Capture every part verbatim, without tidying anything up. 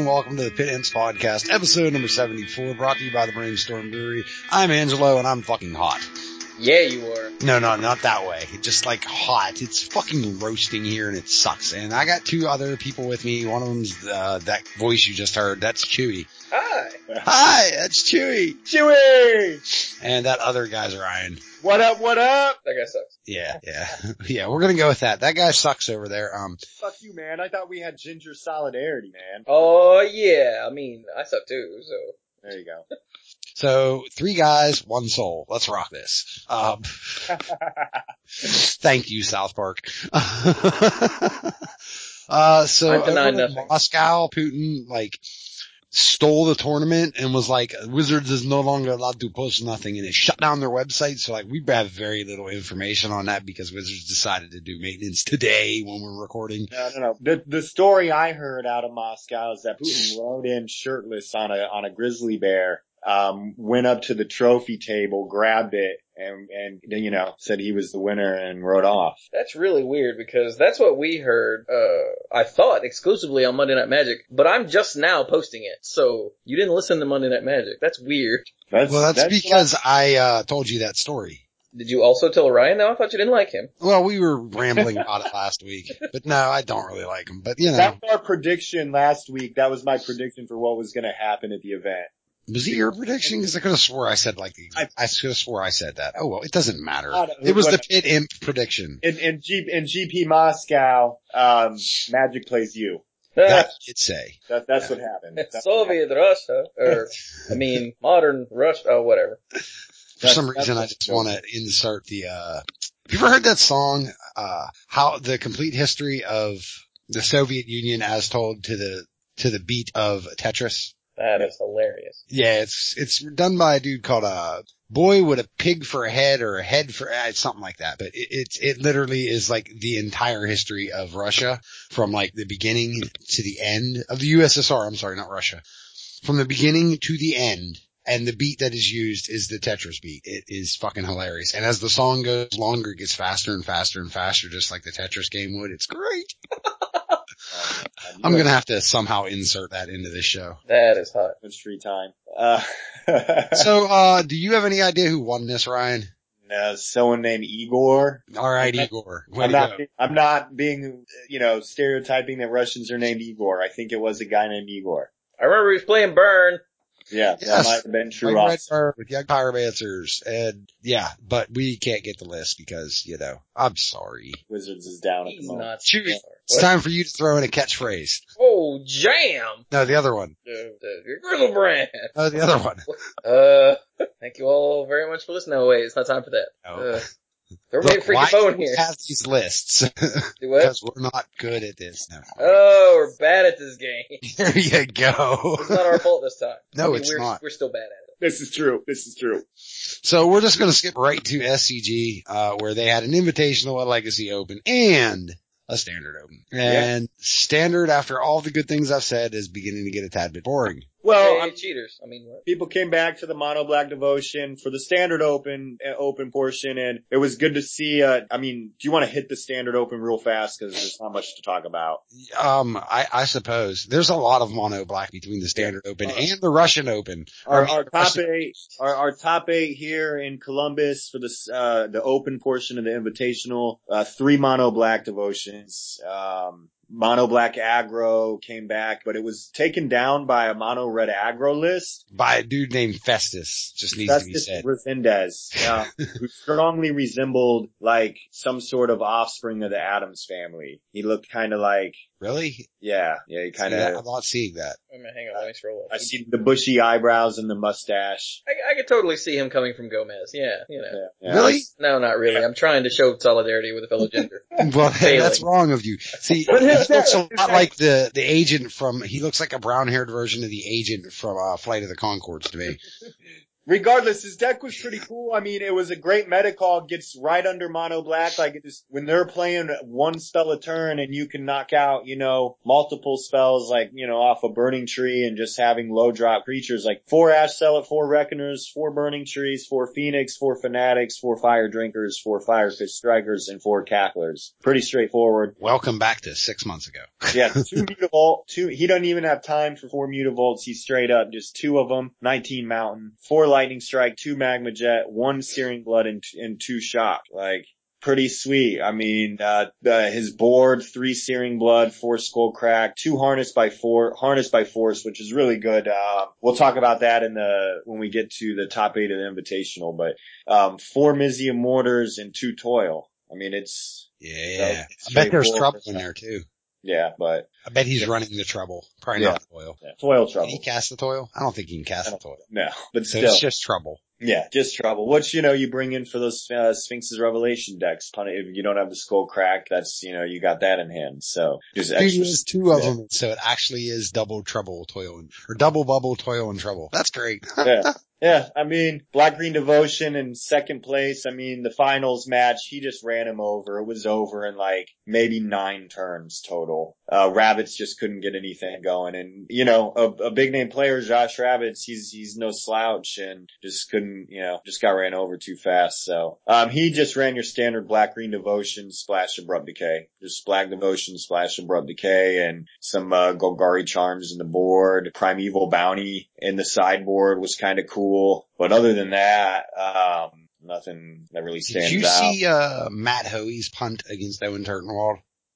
and welcome to the Pit Imps Podcast, episode number seventy-four, brought to you by the Brainstorm Brewery. I'm Angelo, and I'm fucking hot. Yeah, you are. No, no, not that way. Just like hot. It's fucking roasting here, and it sucks. And I got two other people with me. One of them's uh, that voice you just heard. That's Chewy. Hi. Hi, that's Chewy. Chewy! And that other guy's Ryan. What up, what up? That guy sucks. Yeah, yeah. Yeah, we're gonna go with that. That guy sucks over there. Um, Fuck you, man. I thought we had ginger solidarity, man. Oh, yeah. I mean, I suck too, so. There you go. So, three guys, one soul. Let's rock this. Um, thank you, South Park. uh, so, I'm denying over in nothing. Moscow, Putin, like, stole the tournament and was like, Wizards is no longer allowed to post nothing, and it shut down their website. So, like, we have very little information on that because Wizards decided to do maintenance today when we're recording. No, no, no. The, the story I heard out of Moscow is that Putin rode in shirtless on a, on a grizzly bear. Um, went up to the trophy table, grabbed it, and, and, you know, said he was the winner and rode off. That's really weird because that's what we heard, uh, I thought exclusively on Monday Night Magic, but I'm just now posting it. So you didn't listen to Monday Night Magic. That's weird. That's, Well, that's, that's because I, uh, told you that story. Did you also tell Ryan? No, I thought you didn't like him. Well, we were rambling about it last week, but no, I don't really like him, but you know. That's our prediction last week. That was my prediction for what was going to happen at the event. Was it your prediction? Because I could have swore I said like, the, I could have swore I said that. Oh well, it doesn't matter. I don't- It was the what- Pit Imp prediction. In, in G, in G P Moscow, um, Magic plays you. That I did say. That, that's what happened. That's what Soviet Russia, or, I mean, modern Russia, oh, whatever. For some That's- reason, I that's just want to insert the, uh, have you ever heard that song, uh, how the complete history of the Soviet Union as told to the, to the beat of Tetris? That is hilarious. Yeah, it's, it's done by a dude called, uh, Boy with a Pig for a Head or a Head for, uh, something like that. But it, it's, it literally is like the entire history of Russia from like the beginning to the end of the U S S R. I'm sorry, not Russia. From the beginning to the end. And the beat that is used is the Tetris beat. It is fucking hilarious. And as the song goes longer, it gets faster and faster and faster, just like the Tetris game would. It's great. I'm gonna have to somehow insert that into this show. That is hot. Mystery time. Uh, So, uh, do you have any idea who won this, Ryan? no, someone named Igor. Alright, Igor. Way I'm to not, go. I'm not being, you know, stereotyping that Russians are named Igor. I think it was a guy named Igor. I remember he was playing Burn. Yeah, that Yes. might have been true Like Red also. Bird with Young Pyromancers. And yeah, but we can't get the list because, you know, I'm sorry. Wizards is down at the He's moment. not. Chewy, it's What? time for you to throw in a catchphrase. Oh, jam! No, the other one. The, the Grizzlebrand. No, the other one. Uh, thank you all very much for listening. No, wait, it's not time for that. No. Uh, don't make a Look, freaky why phone do we here. have these lists? Do what? Because we're not good at this now. Oh, we're bad at this game. There you go. It's not our fault this time. No, I mean, it's we're, not. We're still bad at it. This is true. This is true. So we're just going to skip right to S C G, uh, where they had an invitational, a legacy open, and a standard open. And standard, after all the good things I've said, is beginning to get a tad bit boring. Well, Hey, I'm- cheaters. I mean, what? people came back to the Mono Black Devotion for the standard open uh, open portion, and it was good to see. Uh, I mean, do you want to hit the standard open real fast because there's not much to talk about? Um, I, I suppose there's a lot of mono black between the standard open Uh, and the Russian open. Our, I mean, our top Russian- eight, our, our top eight here in Columbus for this, uh, the open portion of the invitational, uh, three mono black devotions, um, mono black aggro came back, but it was taken down by a mono red aggro list. by a dude named Festus, just needs to be Festus said. Resendez, uh, who strongly resembled like some sort of offspring of the Addams family. He looked kind of like, Really? yeah, yeah, he kind See, I'm of, not seeing that. Wait a minute, hang on, let me scroll up. I see the bushy eyebrows and the mustache. I, I could totally see him coming from Gomez. Yeah, you know. Yeah, yeah. Really? No, not really. I'm trying to show solidarity with a fellow gender. Well, Failing. that's wrong of you. See, But he his looks a dad- his lot dad- like the, the agent from, he looks like a brown haired version of the agent from, uh, Flight of the Conchords to me. regardless, his deck was pretty cool. I mean, it was a great meta call. Gets right under mono black. Like it just, when they're playing one spell a turn and you can knock out, you know, multiple spells like, you know, off a burning tree and just having low drop creatures like four Ash Zealot, four Reckoners, four burning trees, four Phoenix, four Fanatics, four Fire Drinkers, four Firefish Strikers, and four Cacklers. Pretty straightforward. Welcome back to six months ago. Yeah, two Mutavault, two, he doesn't even have time for four Mutavaults. He's straight up just two of them, nineteen Mountain, four Lightning Strike, two Magma Jet, one Searing Blood, and, and two Shock. Like, pretty sweet. I mean, uh, uh, his board, three Searing Blood, four Skull Crack, two Harness by four, Harness by Force, which is really good. Uh, we'll talk about that in the, when we get to the top eight of the Invitational, but, um, four Mizium Mortars and two Toil. I mean, it's, yeah, I bet there's trouble in there too. Yeah, but I bet he's yeah. running the trouble. Probably Yeah. not Toil. yeah, Toil trouble. Can he cast the Toil? I don't think he can cast the Toil. No, but So still. it's just trouble. Yeah, just trouble. Which, you know, you bring in for those uh, Sphinx's Revelation decks. If you don't have the Skull Crack, that's, you know, you got that in hand. So just Dude, extra. there's two of them, so it actually is double trouble, toil, and, or double bubble, toil, and trouble. That's great. Yeah. Yeah, I mean, Black Green Devotion in second place. I mean, the finals match, he just ran him over. It was over in like maybe nine turns total. Uh, Rabbits just couldn't get anything going. And, you know, a, a big name player, Josh Rabbits, he's, he's no slouch and just couldn't, you know, just got ran over too fast. So, um, he just ran your standard Black Green Devotion, Splash Abrupt Decay. Just Black Devotion, Splash Abrupt Decay, and some, uh, Golgari Charms in the board. Primeval Bounty in the sideboard was kind of cool. But other than that, um, nothing that really stands out. Did you out. see, uh, Matt Hoey's punt against Owen Turtenwald?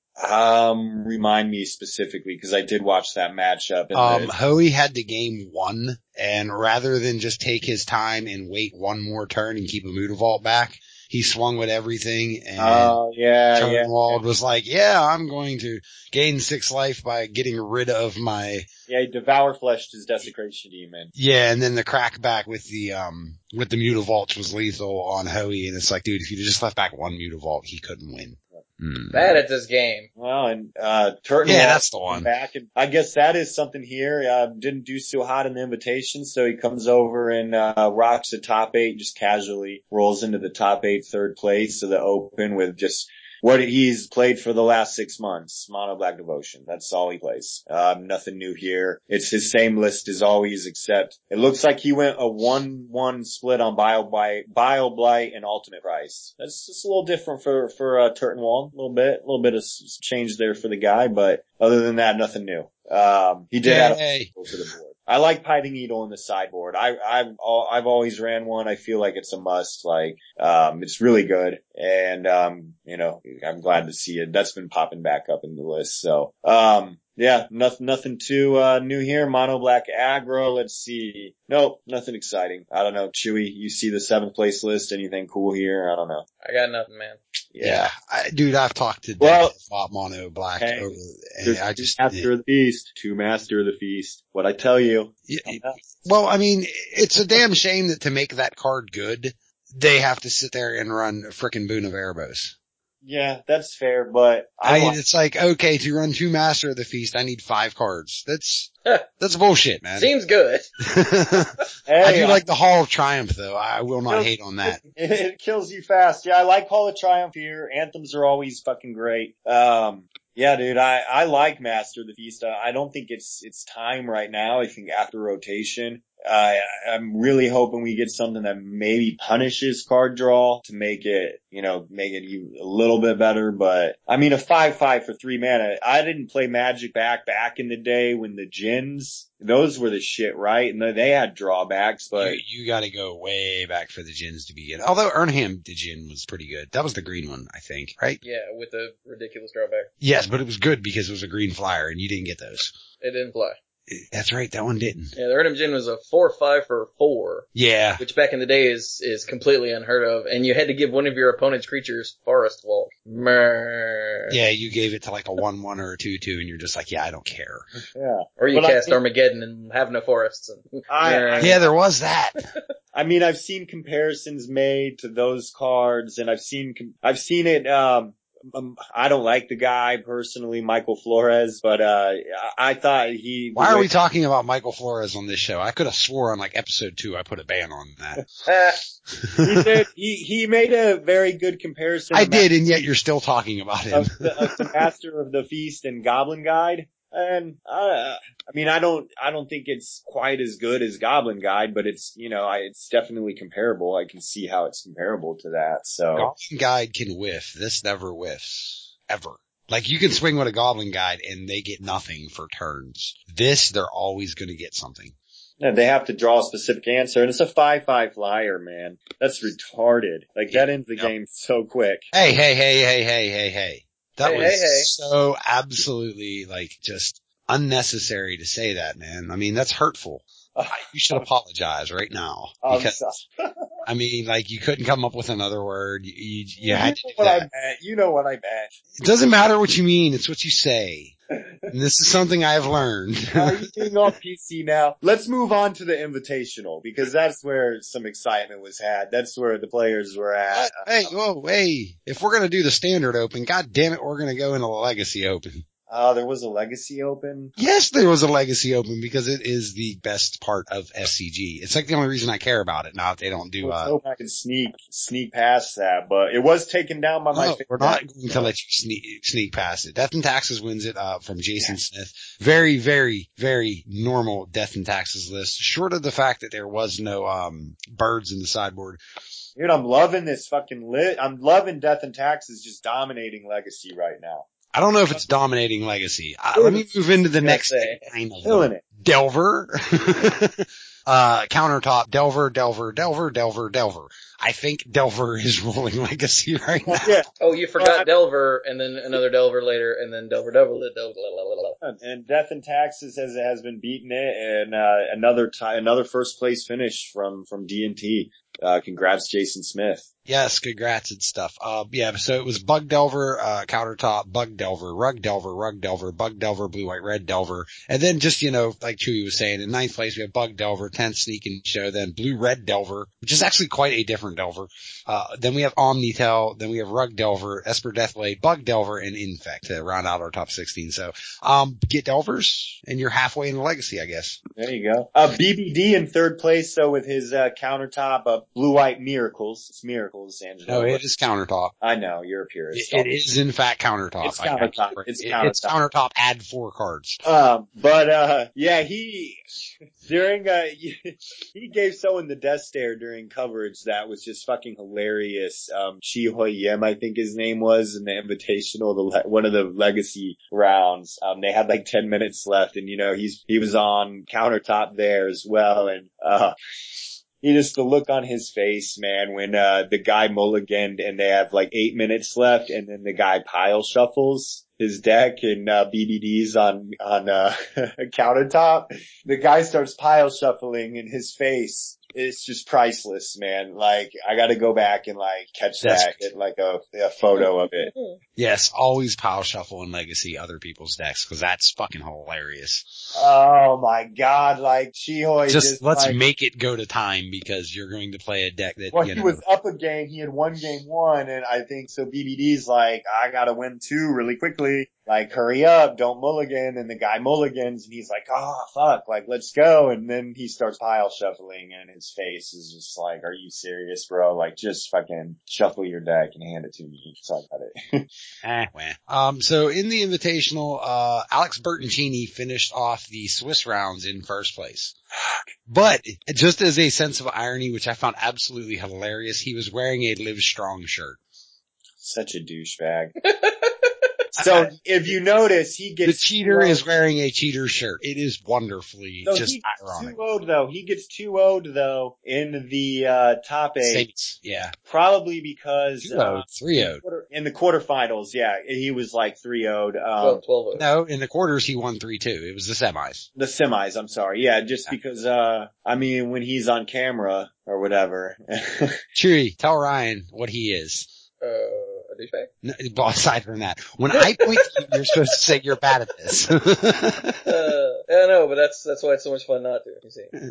Um, remind me specifically, because I did watch that matchup. Um, the- Hoey had the game one, and rather than just take his time and wait one more turn and keep a Mutavault back, he swung with everything, and Oh, yeah, yeah. Turtenwald was like, yeah, I'm going to gain six life by getting rid of my... Yeah, he Devour Fleshed his Desecration Demon. Yeah, and then the crackback with the, um, with the Mutavaults was lethal on Hoey, and it's like, dude, if you just left back one Mutavault, he couldn't win. Mm. Bad at this game. Well, and, uh, Turtenwald. Yeah, that's the one. Back, and I guess that is something here. Uh, didn't do so hot in the invitation, so he comes over and, uh, rocks the top eight, just casually rolls into the top eight, third place of the Open with just what he's played for the last six months. Mono Black Devotion. That's all he plays. Um, nothing new here. It's his same list as always, except it looks like he went a one one split on Bio Blight, Bio Blight and Ultimate Price. That's just a little different for, for, uh, Turtenwald. A little bit, a little bit of s- change there for the guy, but other than that, nothing new. Um, he did add Yay. a to the board. I like Pithing Needle in the sideboard. I, I've, I've always ran one. I feel like it's a must. Like, um, it's really good. And, um, you know, I'm glad to see it. That's been popping back up in the list. So, um, yeah, nothing, nothing too, uh, new here. Mono Black Aggro. Let's see. Nope, nothing exciting. I don't know. Chewy, you see the seventh place list? Anything cool here? I don't know. I got nothing, man. Yeah, yeah I, dude, I've talked to well, about Mono Black. Hey, over, and I just Master of the Feast, two Master of the Feast. What I tell you. Yeah, well, I mean, it's a damn shame that to make that card good, they have to sit there and run frickin' Boon of Erebos. Yeah, that's fair, but I, I want- it's like, okay, to run two Master of the Feast, I need five cards. That's, that's bullshit, man. Seems good. Hey, I do I- like the Hall of Triumph though. I will not Kills- hate on that. It, it kills you fast. Yeah, I like Hall of Triumph here. Anthems are always fucking great. Um, yeah, dude, I, I like Master of the Feast. I, I don't think it's, it's time right now. I think after rotation, uh, I'm really hoping we get something that maybe punishes card draw to make it, you know, make it even a little bit better. But I mean, a five five for three mana. I didn't play Magic back back in the day when the Djinns, those were the shit, right? And they had drawbacks, but you, you gotta go way back for the Djinns to be good. Although Urnham the Djinn was pretty good. That was the green one, I think, right? Yeah, with the ridiculous drawback. Yes, but it was good because it was a green flyer and you didn't get those. It didn't fly. That's right, that one didn't. Yeah, the Erdem Djinn was a four five for four. Yeah. Which back in the day is, is completely unheard of, and you had to give one of your opponent's creatures Forest Vault. Mrrr. Yeah, you gave it to like a one one or a two two and you're just like, yeah, I don't care. yeah. Or you But I cast think- Armageddon and have no forests. And, I- Yeah, there was that. I mean, I've seen comparisons made to those cards, and I've seen com- I've seen it um um, I don't like the guy personally, Michael Flores, but uh, I thought he. Why are we talking about Michael Flores on this show? I could have swore on like episode two I put a ban on that. he did. He he made a very good comparison. I did, and yet you're still talking about him. Of the, of the Master of the Feast and Goblin Guide. And, uh, I mean, I don't, I don't think it's quite as good as Goblin Guide, but it's, you know, I, it's definitely comparable. I can see how it's comparable to that. So Goblin Guide can whiff. This never whiffs. Ever. Like you can swing with a Goblin Guide and they get nothing for turns. This, they're always going to get something. yeah, they have to draw a specific answer, and it's a five five flyer, man. That's retarded. Like that ends the Yep. game so quick. Hey, hey, hey, hey, hey, hey, hey. That Hey, was hey, hey. so absolutely like just unnecessary to say that, man. I mean, that's hurtful. You should apologize right now I'm because sorry. I mean, like you couldn't come up with another word. You, you, you You had know to do what I that. meant. You know what I meant. It doesn't matter what you mean. It's what you say. And this is something I've learned. Are you being all P C now? Let's move on to the Invitational because that's where some excitement was had. That's where the players were at. Hey, whoa, hey. If we're going to do the standard open, God damn it, we're going to go into the legacy open. Oh, uh, there was a Legacy Open. Yes, there was a legacy open because it is the best part of S C G. It's like the only reason I care about it. Now if they don't do, Let's uh, hope I can sneak, sneak past that, but it was taken down by my no, favorite. we're not deck. going to let you sneak, sneak past it. Death and Taxes wins it, uh, from Jason yeah. Smith. Very, very, very normal Death and Taxes list. Short of the fact that there was no, um, birds in the sideboard. Dude, I'm loving this fucking lit. I'm loving Death and Taxes just dominating Legacy right now. I don't know if it's dominating Legacy. Uh, let me move into the next say, line of killing them. it. Delver, uh, countertop, Delver, Delver, Delver, Delver, Delver. I think Delver is ruling Legacy right now. Yeah. Oh, you forgot Well, I- Delver, and then another Delver later, and then Delver, Delver, Delver, Delver, Delver. And Death and Taxes has has been beating it, and uh, another tie, another first place finish from from D and T. Uh, congrats, Jason Smith. Yes, congrats and stuff. Uh, yeah, so it was Bug Delver, uh, countertop, Bug Delver, Rug Delver, Rug Delver, Bug Delver, Blue, White, Red Delver. And then just, you know, like Chewy was saying, in ninth place we have Bug Delver, tenth Sneak and Show, then Blue, Red Delver, which is actually quite a different Delver. Uh, then we have Omnitel, then we have Rug Delver, Esper Deathblade, Bug Delver, and Infect to round out our top sixteen. So, um, get Delvers, and you're halfway in the Legacy, I guess. There you go. Uh, B B D in third place, so with his uh, countertop, uh, Blue, White Miracles. It's Miracles, Angelo. No, it is countertop. I know, you're a purist. It, it is in fact countertop. It's countertop. It's It- countertop. It's countertop, add four cards. Um, but, uh, yeah, he, during, uh, he gave someone the death stare during coverage that was just fucking hilarious. Um, Chi Hoi Yim, I think his name was, in the Invitational, the, le- one of the legacy rounds. Um, they had like ten minutes left, and you know, he's, he was on countertop there as well, and, uh, he just, the look on his face, man, when, uh, the guy mulliganed and they have like eight minutes left, and then the guy pile shuffles his deck and, uh, B B Ds on, on, uh, countertop. The guy starts pile shuffling in his face. It's just priceless, man. Like, I gotta go back and like catch That's- that, get like a, a photo of it. Yes, always pile shuffle and legacy other people's decks, cause that's fucking hilarious. Oh my god, like, Chihoi Just, just, let's like, make it go to time because you're going to play a deck that, well, you he know. was up a game. He had one game one, and I think so. B B D's like, I gotta win two really quickly. Like, hurry up, don't mulligan. And the guy mulligans, and he's like, oh fuck, like, let's go. And then he starts pile shuffling, and his face is just like, are you serious, bro? Like, just fucking shuffle your deck and hand it to me. Sorry about it. Eh, wah. Um, so in the Invitational, uh, Alex Bertoncini finished off the Swiss rounds in first place. But just as a sense of irony, which I found absolutely hilarious, he was wearing a Live Strong shirt. Such a douchebag. So if you notice, he The gets cheater two-oh. is wearing a cheater shirt. It is wonderfully So just he gets ironic. two oh'd though. He gets two oh'd though in the uh top eight, Saints, yeah. probably because two oh, uh, three oh. quarter- in the quarterfinals, yeah, he was like three oh'd. Um, twelve, twelve. No, in the quarters he won three two. It was the semis. the semis, I'm sorry, yeah, just because uh, I mean, when he's on camera or whatever. Cheery, tell Ryan what he is. Uh, a douchebag? No, well, aside from that, when I point to you, you're supposed to say you're bad at this. Uh, I know, but that's that's why it's so much fun not to. You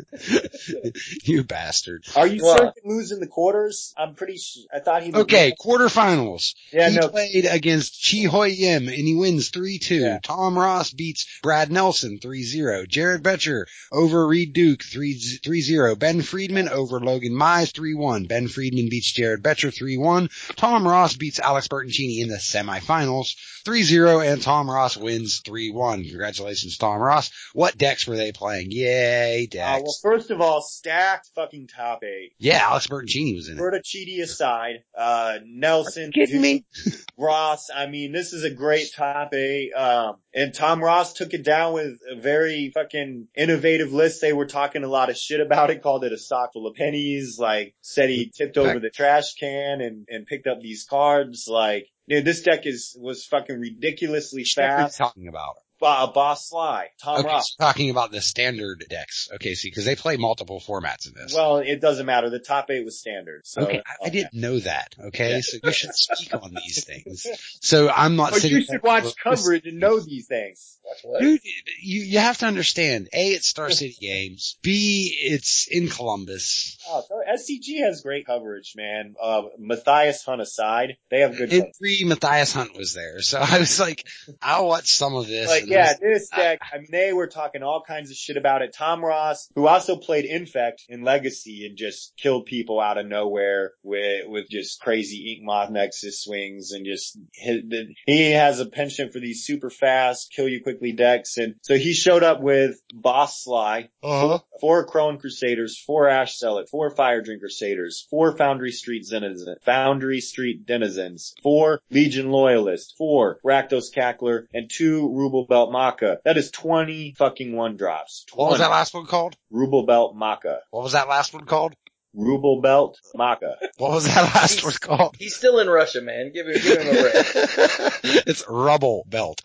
see. You bastard. Are you Well, certain losing the quarters? I'm pretty sure. I thought he. Okay, quarterfinals. Yeah, he no. played against Chi Hoi Yim and he wins three two. Yeah. Tom Ross beats Brad Nelson three zero. Jared Betcher over Reed Duke three zero. Ben Friedman over Logan Mize three one. Ben Friedman beats Jared Betcher three one. Tom Ross beats Alex Bertoncini in the semifinals three zero, and Tom Ross wins three one. Congratulations, Tom Ross. What decks were they playing? Yay, decks. Uh, well, first of all, stacked fucking top eight. Yeah, Alex Bertoncini was in it. Bertoncini aside, uh, Nelson, Are you kidding me? Ross, I mean, this is a great top eight. Um, and Tom Ross took it down with a very fucking innovative list. They were talking a lot of shit about it, called it a sock full of pennies, like said he tipped over the trash can and, and picked up these cards. Like, dude, this deck is, was fucking ridiculously What are you fast. talking about? Uh, Boss Sly, Tom Okay, Ross. so talking about the standard decks. Okay, see, because they play multiple formats in this. Well, it doesn't matter. The top eight was standard. So okay, I, I didn't know that. Okay, Yeah. so you should speak on these things. So I'm not But sitting. you should watch coverage and know these things. Watch what? Dude, you you have to understand. A, it's Star City Games. B, it's in Columbus. Oh, so S C G has great coverage, man. Uh, Matthias Hunt aside, they have good And coverage. three, Matthias Hunt was there, so I was like, I'll watch some of this. Like, and yeah, I was- this deck, I mean, they were talking all kinds of shit about it. Tom Ross, who also played Infect in Legacy and just killed people out of nowhere with, with just crazy Ink Moth Nexus swings and just, he, he has a penchant for these super fast, kill you quickly decks. And so he showed up with Boss Sly, Uh-huh. four Crone Crusaders, four Ash Zealot, four Fire Drinker Satyrs, four Foundry Street Denizens, Foundry Street Denizens, four Legion Loyalists, four Rakdos Cackler, and two Ruble Belt Maka. That is twenty fucking one drops. What was twenty. that last one called? Ruble Belt Maka. What was that last one called? Ruble Belt Maka. What was that last one called? He's still in Russia, man. Give him, give him a break. It's Rubble Belt.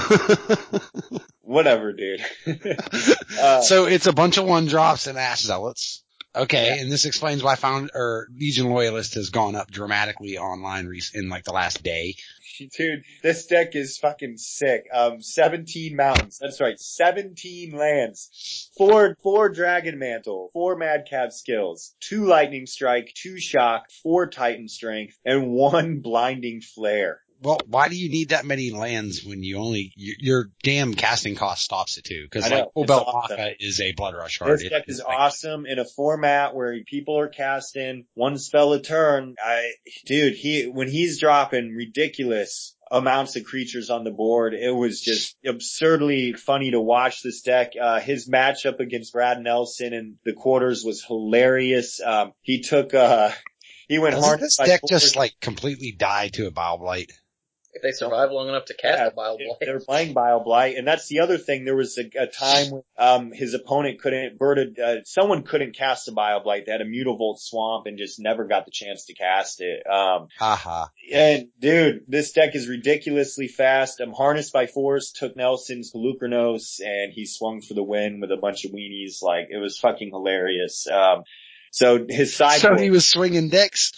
Whatever, dude. uh, So it's a bunch of one drops and Ash Zealots. Okay, yeah. And this explains why found or Legion Loyalist has gone up dramatically online in like the last day. Dude, this deck is fucking sick. Um, seventeen mountains. That's right, seventeen lands. Four, four Dragon Mantle, four Madcap skills, two Lightning Strike, two Shock, four Titan Strength, and one Blinding Flare. Well, why do you need that many lands when you only, your, your damn casting cost stops it too? Cause I know, like, Full it's Belt awesome. Maka is a Blood Rush card. This It deck is like- awesome in a format where people are casting one spell a turn. I, dude, he, when he's dropping ridiculous amounts of creatures on the board, it was just absurdly funny to watch this deck. Uh, his matchup against Brad Nelson in the quarters was hilarious. Um, he took, uh, he went Doesn't hard. this by deck four- just like completely die to a Bile Blight? If they survive long enough to cast Yeah, a Bile Blight. They were playing Bile Blight, and that's the other thing. There was a, a time when um, his opponent couldn't, Berta, uh, someone couldn't cast a Bile Blight. They had a Mutavolt Swamp and just never got the chance to cast it. Um, Haha. and dude, this deck is ridiculously fast. Um, Harnessed by Force took Nelson's Pelucranos, and he swung for the win with a bunch of weenies. Like, it was fucking hilarious. Um, so his sideboard. So he was swinging dicks.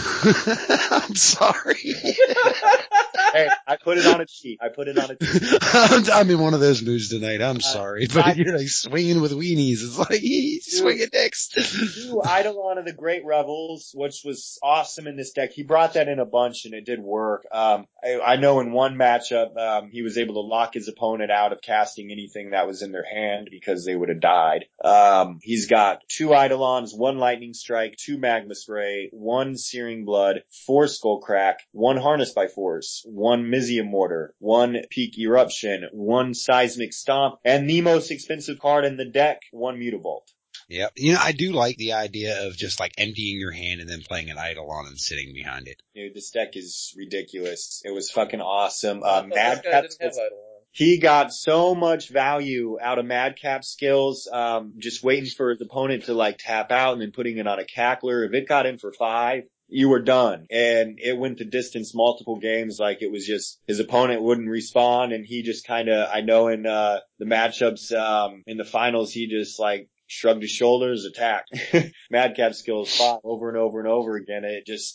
I'm sorry. Hey, I put it on a cheat. I put it on a cheat. I'm in one of those moods tonight. I'm Uh, sorry, but I- you're like swinging with weenies. It's like he's swinging dicks. Two Eidolon of the Great Revels, which was awesome in this deck. He brought that in a bunch and it did work. Um, I, I know in one matchup, um, he was able to lock his opponent out of casting anything that was in their hand because they would have died. Um, he's got two Eidolons, one Lightning Strike, two Magma Spray, one Searing Blood, four Skullcrack, one Harnessed by Force, one Mizium Mortar, one Peak Eruption, one Seismic Stomp, and the most expensive card in the deck, one Mutavolt. Yep. You know, I do like the idea of just like emptying your hand and then playing an Eidolon and sitting behind it. Dude, this deck is ridiculous. It was fucking awesome. I Uh, thought this Madcap guy didn't have skills. Eidolon. He got so much value out of Madcap skills, um, just waiting for his opponent to like tap out and then putting it on a Cackler. If it got in for five, you were done. And it went the distance multiple games. Like it was just his opponent wouldn't respawn and he just kind of, I know in, uh, the matchups, um, in the finals, he just like shrugged his shoulders, attacked. Madcap skills fought over and over and over again. It just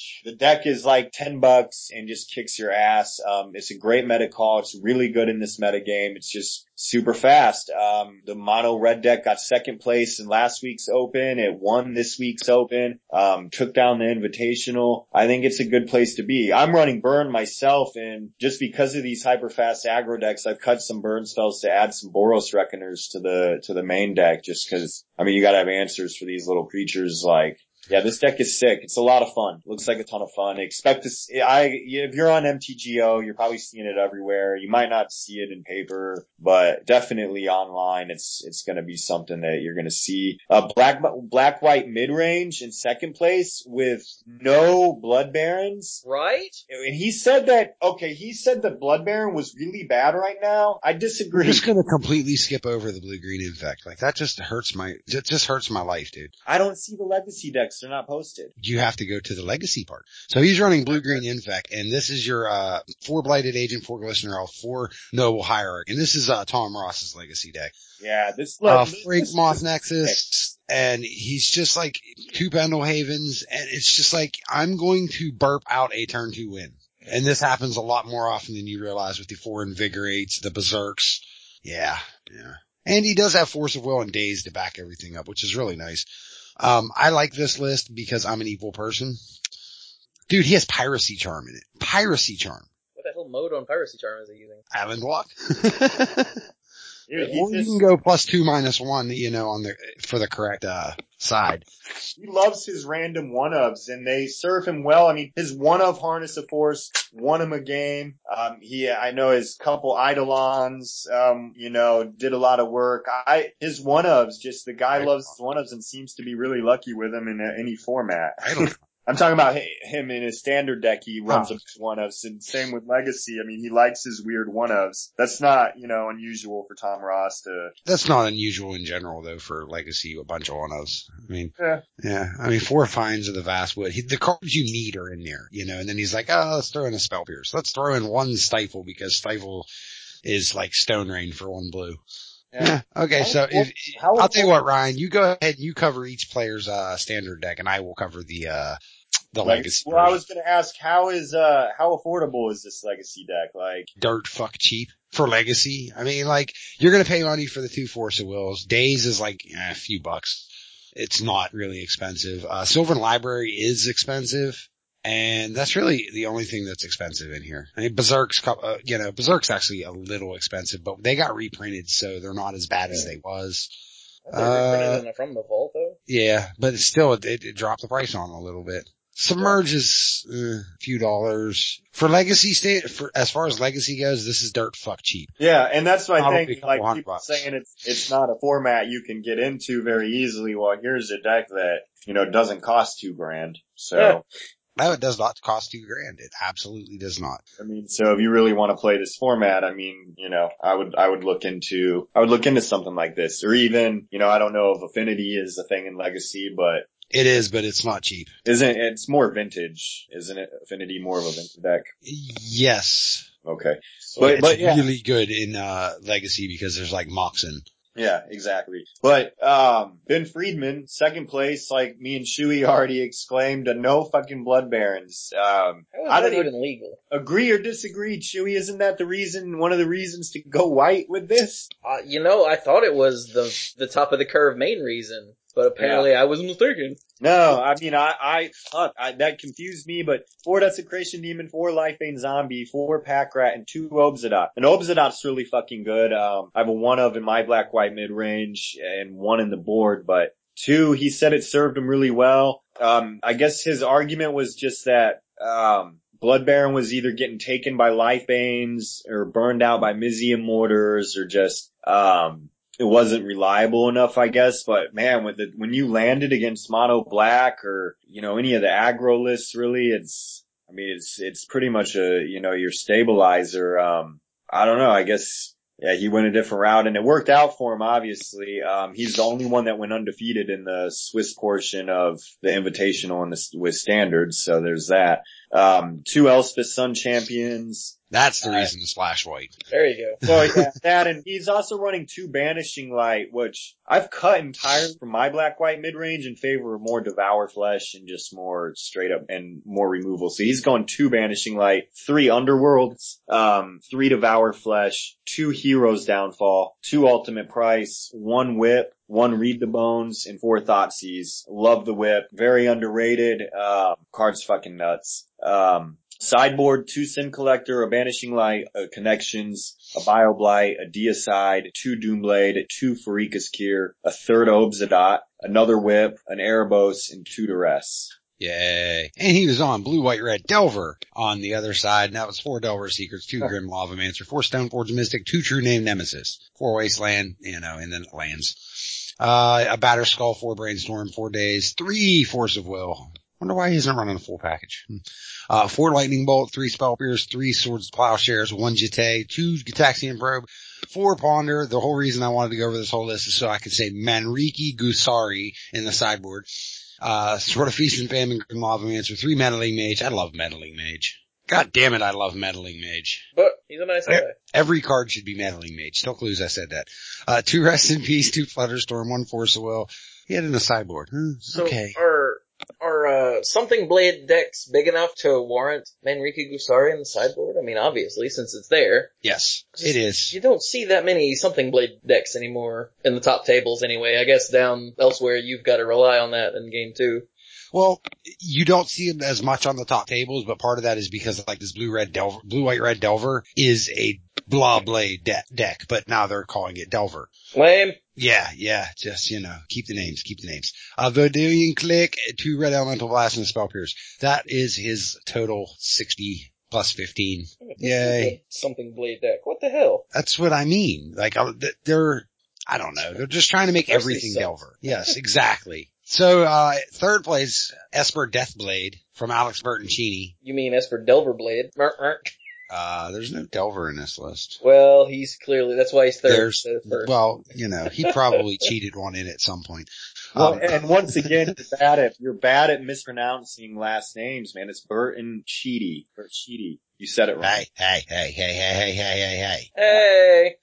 the deck is like ten bucks and just kicks your ass. Um, it's a great meta call. It's really good in this meta game. It's just super fast. Um, the mono red deck got second place in last week's open. It won this week's open. Um, took down the invitational. I think it's a good place to be. I'm running burn myself, and just because of these hyper fast aggro decks, I've cut some burn spells to add some Boros Reckoners to the, to the main deck just cause, I mean, you gotta have answers for these little creatures like, yeah, this deck is sick. It's a lot of fun. Looks like a ton of fun. Expect to see, I, if you're on M T G O, you're probably seeing it everywhere. You might not see it in paper, but definitely online. It's, it's going to be something that you're going to see. Uh, black, black, white mid-range in second place with no Blood Barons. Right? And he said that, okay, he said that Blood Baron was really bad right now. I disagree. I'm just going to completely skip over the blue-green infect. Like, that just hurts my, it just hurts my life, dude. I don't see the legacy decks. They're not posted. You have to go to the legacy part. So he's running blue-green infect, and this is your, uh, four blighted agent, four glistener elf, four noble hierarch. And this is, uh, Tom Ross's legacy deck. Yeah, this, Uh, this Freak this- Moth Nexus, and he's just like two Pendle Havens, and it's just like, I'm going to burp out a turn two win. And this happens a lot more often than you realize with the four Invigorates, the Berserks. Yeah, yeah. And he does have Force of Will and Daze to back everything up, which is really nice. Um, I like this list because I'm an evil person. Dude, he has Piracy Charm in it. Piracy Charm. What the hell mode on Piracy Charm is he using? Island Walk. Dude, he Or you just- can go plus two minus one, you know, on the, for the correct, uh, side. He loves his random one-ofs, and they serve him well. I mean, his one-of Harness of Force won him a game. Um, he, I know his couple Eidolons, um, you know, did a lot of work. I, his one-ofs, just the guy loves his one-ofs and seems to be really lucky with them in a, any format. I don't I'm talking about hi- him in his standard deck. He runs Huh. a one-ofs, and same with Legacy. I mean, he likes his weird one-ofs. That's not, you know, unusual for Tom Ross to. That's not unusual in general, though, for Legacy, a bunch of one-ofs. I mean, Yeah. yeah. I mean, four Finds of the Vast Wood. He, the cards you need are in there, you know, and then he's like, oh, let's throw in a Spell Pierce. Let's throw in one Stifle because Stifle is like Stone Rain for one blue. Yeah. Okay. How So important- if, how I'll tell you what, important- Ryan, you go ahead and you cover each player's, uh, standard deck and I will cover the, uh, the Like, Legacy. well, I version. was going to ask, how is, uh, how affordable is this Legacy deck? Like, Dirt fuck cheap for Legacy. I mean, like, you're gonna pay money for the two Force of Wills. Days is like eh, a few bucks. It's not really expensive. Uh, Sylvan Library is expensive. And that's really the only thing that's expensive in here. I mean, Berserk's, uh, you know, Berserk's actually a little expensive, but they got reprinted, so they're not as bad as they was. They're reprinted Uh, in the- from the vault though. yeah, but it's still, it, it dropped the price on a little bit. Submerge is uh, a few dollars. For Legacy state, for, as far as Legacy goes, this is dirt fuck cheap. yeah, and that's what I Probably a think, couple like, hundred people bucks. saying it's, it's not a format you can get into very easily. Well, here's a deck that, you know, doesn't cost two grand. So, Yeah. No, it does not cost two grand. It absolutely does not. I mean, so if you really want to play this format, I mean, you know, I would, I would look into, I would look into something like this, or even, you know, I don't know if Affinity is a thing in Legacy, but It is, but it's not cheap. isn't, it's more vintage, isn't it? Affinity more of a vintage deck? Yes. Okay. So But- It's but yeah. really good in, uh, Legacy because there's like Moxen. Yeah, exactly. But, um, Ben Friedman, second place, like me and Shuey already exclaimed, uh, no fucking Blood Barons. Um, how is I that don't even legal? agree or disagree, Chewy. Isn't that the reason, one of the reasons to go white with this? Uh, you know, I thought it was the the top of the curve main reason, but apparently I was mistaken. No, I mean, I, I, fuck, I, that confused me, but four Desecration Demon, four Lifebane Zombie, four Pack Rat, and two Obzadot. And Obzadot's really fucking good. Um, I have a one of in my black-white mid-range and one in the board, but two, he said it served him really well. Um, I guess his argument was just that, um, Blood Baron was either getting taken by Lifebanes or burned out by Mizium Mortars or just, um, it wasn't reliable enough, I guess, but man, with the, when you landed against Mono Black or, you know, any of the aggro lists, really, it's, I mean, it's, it's pretty much a, you know, your stabilizer. Um, I don't know, I guess, yeah, he went a different route and it worked out for him, obviously. Um, he's the only one that went undefeated in the Swiss portion of the Invitational and the, with standards, so there's that. Um, two Elspeth Sun champions. That's the Uh, reason to splash white. There you go. So yeah, that, and he's also running two Banishing Light, which I've cut entirely from my black white mid range in favor of more Devour Flesh and just more straight up and more removal. So he's going two Banishing Light, three Underworlds, um, three Devour Flesh, two Heroes Downfall, two Ultimate Price, one Whip, one Read the Bones, and four Thoughtseize. Love the Whip. Very underrated. Um, card's fucking nuts. Um, Sideboard, two Sin Collector, a Banishing Light, a Connections, a Bioblight, a Deicide, two Doomblade, two Pharika's Kier, a third Obzadot, another Whip, an Erebos, and two Duress. Yay. And he was on Blue, White, Red Delver on the other side, and that was four Delver Secrets, two Grim Lavamancer, four Stoneforge Mystic, two True Name Nemesis, four Wasteland, you know, and then it lands. Uh, a Batter Skull, four Brainstorm, four Days, three Force of Will. Wonder why he isn't running a full package. Uh, four Lightning Bolt, three Spell Pierce, three Swords Plowshares, one Jete, two Gitaxian Probe, four Ponder. The whole reason I wanted to go over this whole list is so I could say Manriki Gusari in the sideboard. Uh, Sword of Feast and Famine, Grim Lavamancer, three Meddling Mage. I love Meddling Mage. God damn it, I love Meddling Mage. But he's a nice guy. Every card should be Meddling Mage. Still clues I said that. Uh, two Rest in Peace, two Flutterstorm, one Force of Will. He had it in the sideboard. Hmm, So okay. are are uh, Something Blade decks big enough to warrant Manriki Gusari in the sideboard? I mean, obviously, since it's there. Yes, it is. You don't see that many Something Blade decks anymore in the top tables anyway. I guess down elsewhere you've got to rely on that in game two. Well, you don't see him as much on the top tables, but part of that is because like this blue red Delver, blue white red Delver is a blah blade de- deck, but now they're calling it Delver. Lame. Yeah, yeah, just, you know, keep the names, keep the names. Uh, Voduvian Click, two red elemental blast and a spell pierce. That is his total sixty plus fifteen. Yay. Something Blade deck. What the hell? That's what I mean. Like, uh, they're, I don't know, they're just trying to make everything Delver. Yes, exactly. So, uh, third place, Esper Deathblade from Alex Bertoncini. You mean Esper Delver Blade? Merk, merk. Uh, there's no Delver in this list. Well, he's clearly, that's why he's third. There's, First. well, you know, he probably cheated one in at some point. Well, Um, and once again, you're bad at, you're bad at mispronouncing last names, man. It's Burton Cheedy. Or Cheedy. You said it right. Hey, hey, hey, hey, hey, hey, hey, hey, hey. Hey!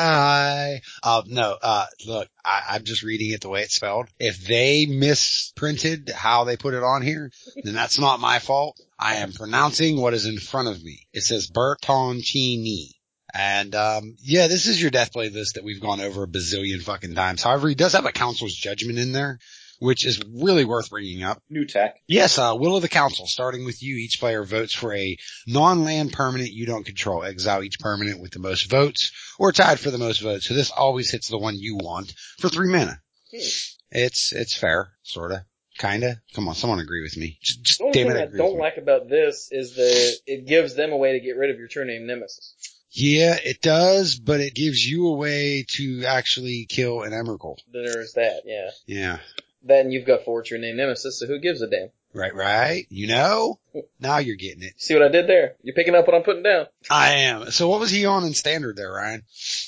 Hi. Uh, no, uh, look, I, I'm just reading it the way it's spelled. If they misprinted how they put it on here, then that's not my fault. I am pronouncing what is in front of me. It says Bertoncini. And, um, yeah, this is your Deathblade list that we've gone over a bazillion fucking times. However, he does have a Council's Judgment in there, which is really worth bringing up. New tech. Yes, uh, Will of the Council, starting with you. Each player votes for a non-land permanent you don't control. Exile each permanent with the most votes, or tied for the most votes. So this always hits the one you want for three mana. Hmm. It's, it's fair, sorta. Kinda. Come on, someone agree with me. Just, just The only damn thing it, I agree don't with me. like about this is that it gives them a way to get rid of your True Name Nemesis. Yeah, it does, but it gives you a way to actually kill an Emrakul. There's that, yeah. Yeah. Then you've got four True Name Nemesis, so who gives a damn? Right, right. You know? Now you're getting it. See what I did there? You're picking up what I'm putting down. I am. So what was he on in standard there, Ryan?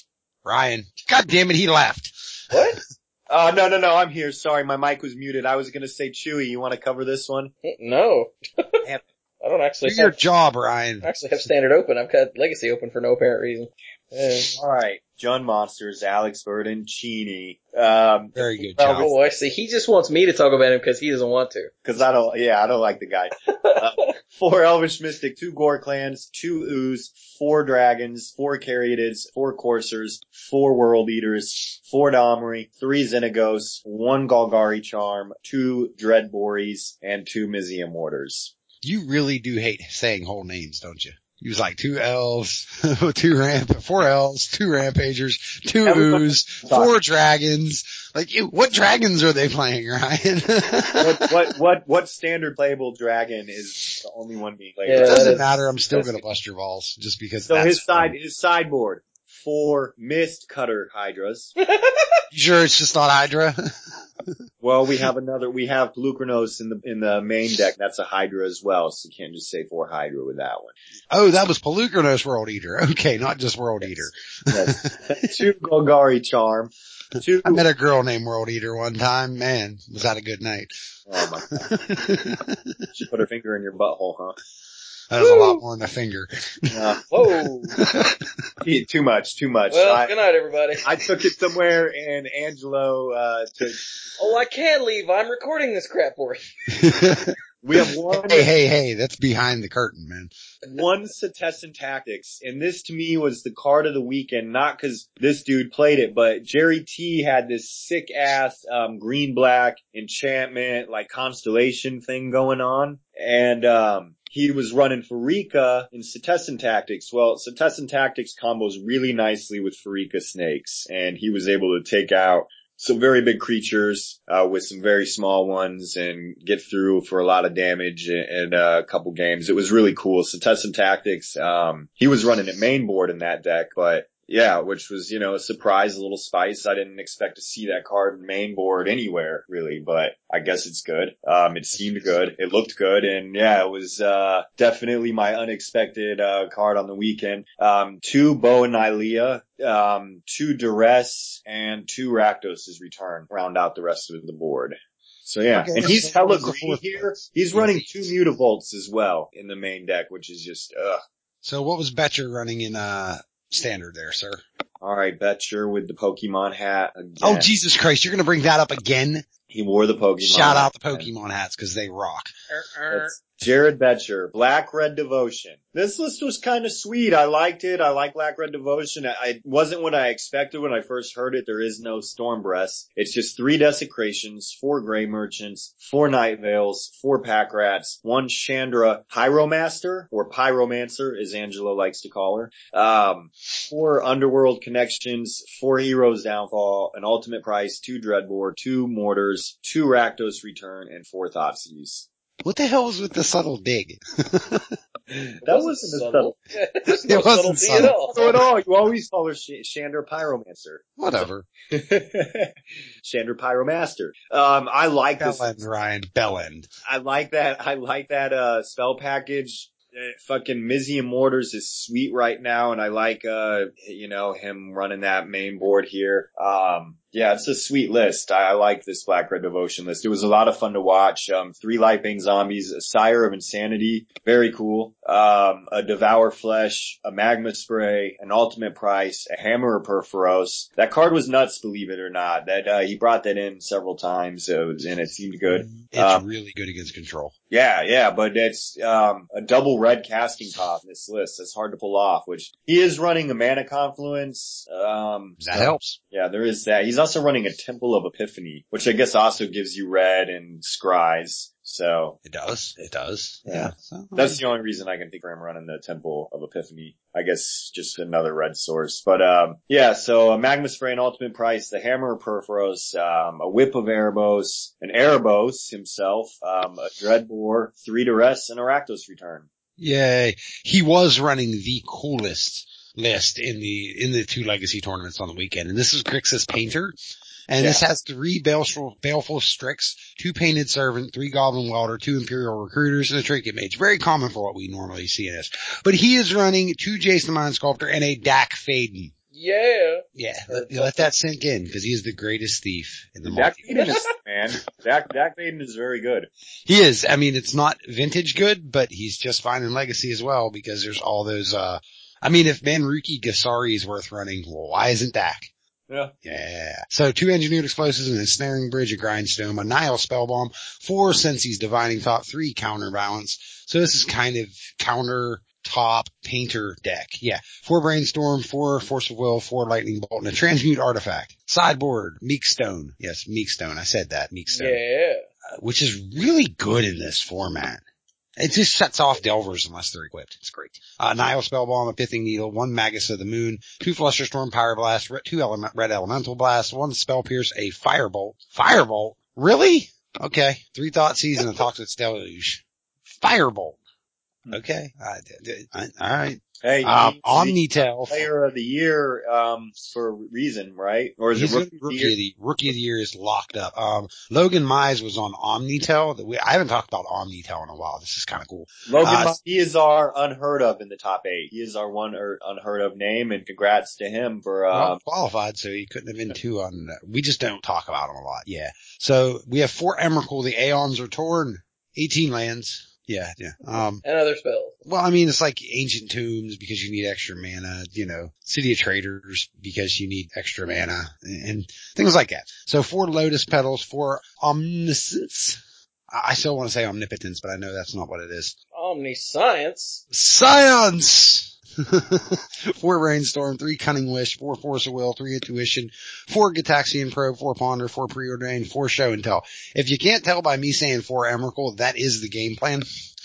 Ryan. God damn it, he left. What? Uh, no, no, no, I'm here. Sorry, my mic was muted. I was gonna say, Chewy, you wanna cover this one? No. Damn. I don't actually Do your have, job, Ryan. I actually have standard open. I've got Legacy open for no apparent reason. Yeah. Alright. John Monsters, Alex Bertoncini. Um, Very good well, job. Oh, I see. He just wants me to talk about him because he doesn't want to. cause I don't, yeah, I don't like the guy. Uh, four Elvish Mystic, two Gore Clans, two Ooze, four Dragons, four Caryatids, four Coursers, four World Eaters, four Domri, three Xenagos, one Golgari Charm, two Dreadbories, and two Mizium Mortars. You really do hate saying whole names, don't you? He was like two elves, two ramp, four elves, two rampagers, two Everybody- ooze, four dragons. Like, you, what dragons are they playing, Ryan? what, what, what, what standard playable dragon is the only one being played? Yeah, It that doesn't is- matter. I'm still that's- gonna bust your balls just because So that's his side, fun. his sideboard, four Mist Cutter Hydras. You sure it's just not Hydra? Well, we have another, we have Pelucranos in the, in the main deck. That's a Hydra as well. So you can't just say four Hydra with that one. Oh, that was Pelucranos World Eater. Okay, not just World Yes. Eater. Yes. Two Golgari Charm. Two, I met a girl named World Eater one time. Man, was that a good night. oh my god. She put her finger in your butthole, huh? That was a lot more than a finger. Uh, Whoa. yeah, too much, too much. Well, I, good night, everybody. I took it somewhere, and Angelo uh, took. Oh, I can leave. I'm recording this crap for you. We have one. Hey, hey, hey, that's behind the curtain, man. One Setessan Tactics, and this to me was the card of the weekend, not because this dude played it, but Jerry T had this sick ass um, green black enchantment like constellation thing going on, and um he was running Farika in Setessan Tactics. Well, Setessan Tactics combos really nicely with Farika snakes, and he was able to take out some very big creatures uh with some very small ones and get through for a lot of damage in, in uh, a couple games. It was really cool. Setessan Tactics, um he was running at main board in that deck, but yeah, which was, you know, a surprise, a little spice. I didn't expect to see that card main board anywhere, really, but I guess it's good. Um, it seemed good. It looked good. And yeah, it was, uh, definitely my unexpected, uh, card on the weekend. Um, two Bo and Nylea, um, two Duress, and two Rakdos' return round out the rest of the board. So yeah, Okay, and this he's is- hella this is the greedy fourth here. one. He's Yeah. running two Mutavolts as well in the main deck, which is just, ugh. So what was Betcher running in, uh, standard there, sir? All right, Betcher with the Pokemon hat again. Oh, Jesus Christ, you're gonna bring that up again? He wore the Pokemon Shout out the hat. Pokemon hats, cause they rock. That's Jared Betcher, Black Red Devotion. This list was kind of sweet. I liked it. I like Black Red Devotion. I, I wasn't what I expected when I first heard it. There is no Storm Breath. It's just three Desecrations, four Grey Merchants, four Night Veils, four Pack Rats, one Chandra Pyromaster, or Pyromancer, as Angela likes to call her, um, four Underworld Connections, four Heroes Downfall, an Ultimate Price, two Dreadbore, two Mortars, two Rakdos Return, and four Thoughtseize. What the hell was with the subtle dig? That wasn't a subtle. There's no It wasn't subtlety at subtle. all. So at all, you always call her Sh- Chandra Pyromancer. Whatever. Chandra Pyromaster. Um, I like this. Bellend, Ryan. Bellend. I like that. I like that, uh, spell package. Uh, fucking Mizium Mortars is sweet right now, and I like, uh, you know, him running that main board here. Um, yeah, it's a sweet list. I, I like this Black Red Devotion list. It was a lot of fun to watch. Um, three Lightbane Zombies, a Sire of Insanity, very cool. Um, a Devour Flesh, a Magma Spray, an Ultimate Price, a Hammer of Perforos. That card was nuts, believe it or not. That, uh, he brought that in several times, so it was, and it seemed good. It's Um, really good against control. Yeah, yeah, but it's um a double red casting top in this list. That's hard to pull off, which he is running a Mana Confluence. Um That so- helps. Yeah, there is that. He's also running a Temple of Epiphany, which I guess also gives you red and scries. So It does. It does. Yeah. So, that's the only reason I can think for him running the Temple of Epiphany. I guess just another red source. But um yeah, so a Magma Spray, an Ultimate Price, the Hammer of Perforos, um, a Whip of Erebos, an Erebos himself, um, a Dreadbore, three Duress, and a Rakdos Return. Yay. He was running the coolest list in the, in the two legacy tournaments on the weekend. And this is Grixis Painter. And Yeah. this has three Baleful, Baleful Strix, two Painted Servant, three Goblin Welder, two Imperial Recruiters, and a Trinket Mage. Very common for what we normally see in this. But he is running two Jason the Mind Sculptor and a Dak Faden. Yeah. Yeah, let, let that sink in, because he is the greatest thief in the Dak multi. Maiden is, man. Dak, Dak Maiden is very good. He is. I mean, it's not vintage good, but he's just fine in legacy as well, because there's all those, uh, I mean, if Manruki Gasari is worth running, well, why isn't Dak? Yeah. Yeah. So two Engineered Explosives and a Snaring Bridge, a Grindstone, a Nile Spellbomb, four Sensi's Divining Thought, three Counterbalance. So this is kind of counter top painter deck. Yeah. Four Brainstorm, four Force of Will, four Lightning Bolt, and a Transmute Artifact. Sideboard, Meekstone. Yes, Meekstone. I said that. Meekstone. Yeah. Uh, which is really good in this format. It just shuts off Delvers unless they're equipped. It's great. Uh, Nile Spellbomb, a Pithing Needle, one Magus of the Moon, two Flusterstorm Pyroblast, re- two element, Red Elemental Blast, one Spell Pierce, a Firebolt. Firebolt? Really? Okay. Three Thoughtseize and a Toxic Deluge. Firebolt. Okay. Uh, d- d- I- all right. Hey, Um, he's the Omnitel. player of the year, um, for a reason, right? Or is He's it gonna rookie be of the rookie year? of the rookie of the year is locked up. Um, Logan Mize was on Omnitel. That we, I haven't talked about Omnitel in a while. This is kind of cool. Logan, Uh, Ma- he is our unheard of in the top eight. He is our one er, unheard of name, and congrats to him for, um, Well, qualified, so he couldn't have been two on. We just don't talk about him a lot. Yeah. So we have four Emrakul. The Aeons are torn. eighteen lands. Yeah, yeah. Um, And other spells. Well, I mean, it's like Ancient Tombs because you need extra mana, you know, City of Traders because you need extra mana and, and things like that. So four Lotus Petals, four Omniscience. I I still want to say Omnipotence, but I know that's not what it is. Omniscience? Science! Four Rainstorm, three Cunning Wish, four Force of Will, three Intuition, four Gitaxian Probe, four Ponder, four Preordain, four Show and Tell. If you can't tell by me saying four Emrakul, that is the game plan.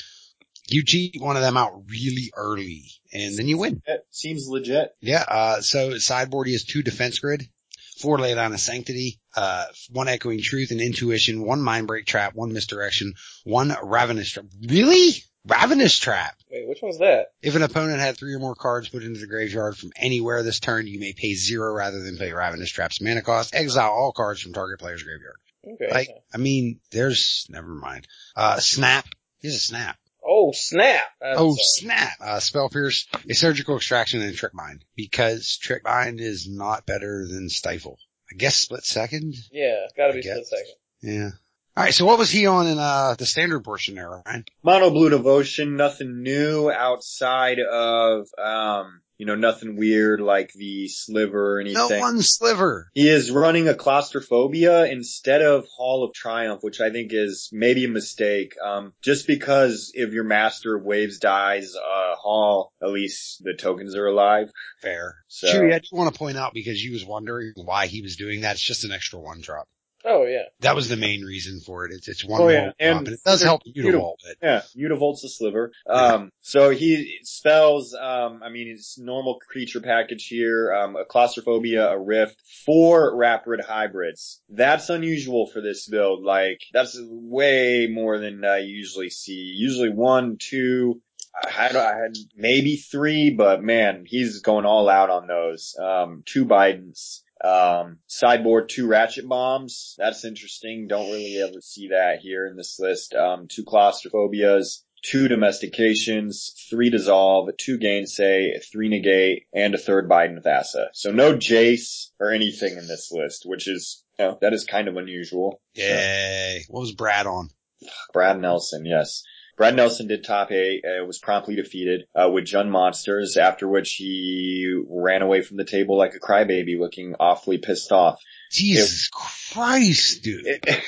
You cheat one of them out really early, and then you win. That seems legit. Yeah, uh, so sideboard he has two Defense Grid, four Leyline of Sanctity, uh, one Echoing Truth and Intuition, one Mindbreak Trap, one Misdirection, one Ravenous Trap. Really? Ravenous Trap. Wait, which one's that? If an opponent had three or more cards put into the graveyard from anywhere this turn, you may pay zero rather than pay Ravenous Trap's mana cost. Exile all cards from target player's graveyard. Okay. Like, I mean, there's, never mind. Uh, Snap. Here's a Snap. Oh, snap! I'm oh, sorry. snap. Uh, Spell Pierce, a Surgical Extraction, and Trick Mind. Because Trick Mind is not better than Stifle. I guess split second? Yeah, gotta I be guess. split second. Yeah. Alright, so what was he on in, uh, the standard portion there, Ryan? Mono Blue Devotion, nothing new outside of, um, you know, nothing weird like the Sliver or anything. No one Sliver. He is running a Claustrophobia instead of Hall of Triumph, which I think is maybe a mistake. Um, just because if your Master of Waves dies, uh, Hall, at least the tokens are alive. Fair. So- Chewy, I just want to point out because you was wondering why he was doing that. It's just an extra one drop. Oh, yeah. That was the main reason for it. It's, it's one Oh, more yeah. drop, And and it does help you to beautiful. vault it. Yeah, Utivolt's a Sliver. Um, so he spells, um, I mean, it's normal creature package here, um, a Claustrophobia, a Rift, four Rapid Hybrids. That's unusual for this build. Like, that's way more than I usually see. Usually one, two, I had, I had maybe three, but man, he's going all out on those. Um, two Bidens. Um, sideboard, two Ratchet Bombs. That's interesting. Don't really ever see that here in this list. Um, two Claustrophobias, two Domestications, three Dissolve, two Gainsay, three Negate, and a third Biden Thassa. So no Jace or anything in this list, which is, you know, that is kind of unusual. Yay. What was Brad on? Brad Nelson, yes. Brad Nelson did top eight, uh, was promptly defeated, uh, with Jund Monsters, after which he ran away from the table like a crybaby looking awfully pissed off. Jesus Christ, dude.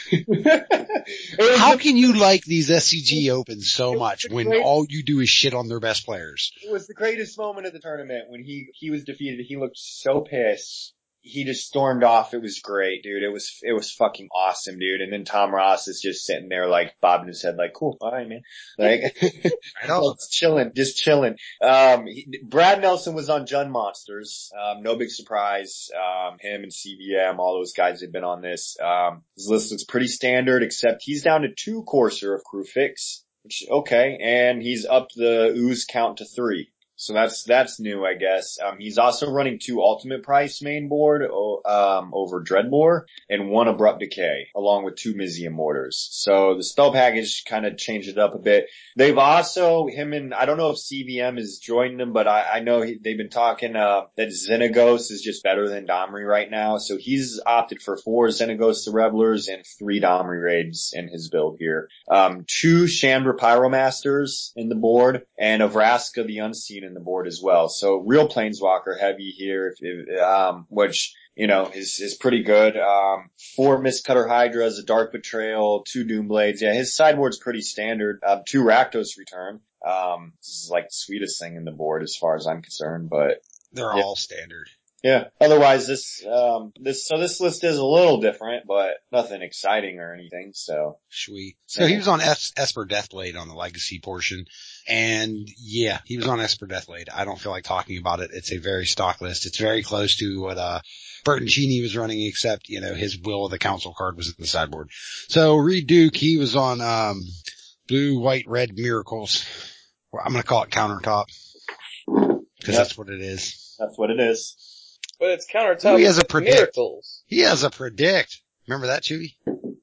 It How was, can you like these S C G Opens so it was much the when great- all you do is shit on their best players? it was the greatest moment of the tournament when he, he was defeated. He looked so pissed. He just stormed off. It was great, dude. It was, it was fucking awesome, dude. And then Tom Ross is just sitting there like bobbing his head like, cool, all right, man. Like, I know. just chilling, just chilling. Um, he, Brad Nelson was on Jund Monsters. Um, no big surprise. Um, him and C V M, all those guys have been on this. Um, his list looks pretty standard, except he's down to two Courser of Crewfix, which, okay. And he's upped the ooze count to three. So that's, that's new, I guess. Um, he's also running two Ultimate Price main board, um, over Dreadbore and one Abrupt Decay along with two Mizium Mortars. So the spell package kind of changed it up a bit. They've also, him and, I don't know if C V M has joined them, but I, I know he, they've been talking, uh, that Xenagos is just better than Domri right now. So he's opted for four Xenagos the Revelers and three Domri Raids in his build here. Um, two Chandra Pyromasters in the board and a Vraska the Unseen in the board as well. So real Planeswalker heavy here, if, if, um, which, you know, is, is pretty good. Um, four Mistcutter Hydras, a Dark Betrayal, two Doomblades. Yeah, his sideboard's pretty standard. Um, two Rakdos Return. Um, this is like the sweetest thing in the board as far as I'm concerned, but They're Yeah. all standard. yeah. Otherwise, this, um, this, so this list is a little different, but nothing exciting or anything. So Sweet. So he was on es- Esper Deathblade on the legacy portion. And yeah, he was on Esper Deathblade. I don't feel like talking about it. It's a very stock list. It's very close to what, uh, Bertoncini was running, except, you know, his Will of the Council card was in the sideboard. So Reed Duke, he was on, um, blue, white, red miracles. Well, I'm going to call it countertop. Cause Yep. that's what it is. that's what it is. But it's countertop Ooh, he has a with predict. miracles. He has a predict. Remember that, Chewy?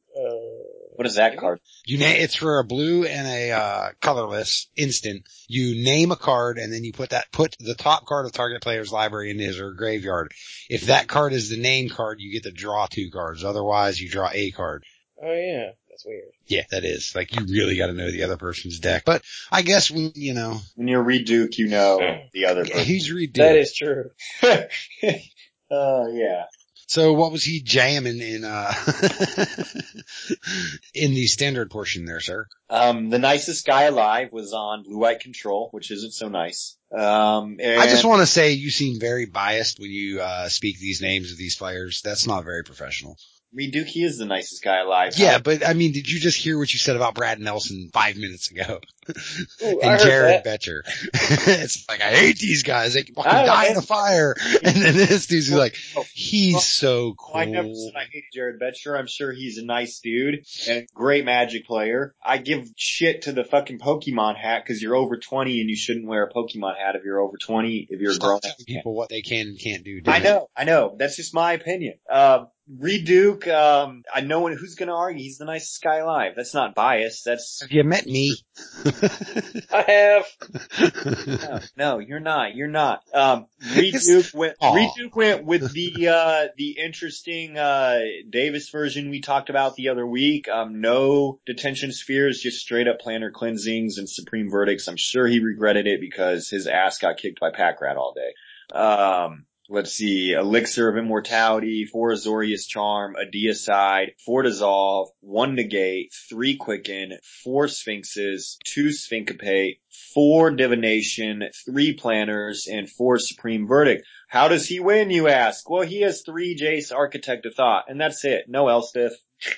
Uh, What is that card? You name, it's for a blue and a, uh, colorless instant. You name a card and then you put that, put the top card of target player's library in his or graveyard. If that card is the name card, you get to draw two cards. Otherwise, you draw a card. oh yeah. That's weird. Yeah, that is. Like, you really gotta know the other person's deck. But I guess when, you know. When you're Reed Duke, you know the other Yeah, person. he's Reed That Duke. is true. Oh, uh, yeah. So what was he jamming in, uh, in the standard portion there, sir? Um, the nicest guy alive was on Blue-White Control, which isn't so nice. Um, and I just want to say you seem very biased when you, uh, speak these names of these players. That's not very professional. Reed Duke, he is the nicest guy alive. Yeah, How- but I mean, did you just hear what you said about Brad Nelson five minutes ago? Ooh, I And heard Jared that. Betcher. It's like, I hate these guys. They can fucking I- die in a fire. And then this dude's like, Oh, he's so I never cool. said I hate Jared Betcher. I'm sure he's a nice dude and a great Magic player. I give shit to the fucking Pokemon hat because you're over twenty and you shouldn't wear a Pokemon hat if you're over twenty. If you're a grown Stop telling people what they can and can't do. I damn it. know, I know. That's just my opinion. Uh, Reed Duke, um, I know who's gonna argue. He's the nicest guy alive. That's not biased. That's, Have you met me? I have. no, no, you're not. You're not. Um, Reed It's- Duke went, Aw. Reed Duke went with the, uh, the interesting, uh, Davis version we talked about the other week. Um, no detention spheres, just straight up planner cleansings and supreme verdicts. I'm sure he regretted it because his ass got kicked by Pack Rat all day. Um, Let's see, Elixir of Immortality, four Azorius Charm, a Deicide, four Dissolve, one Negate, three Quicken, four Sphinxes, two Sphinxipate, four Divination, three Planners, and four Supreme Verdict. How does he win, you ask? Well, he has three Jace Architect of Thought, and that's it. No Elspeth.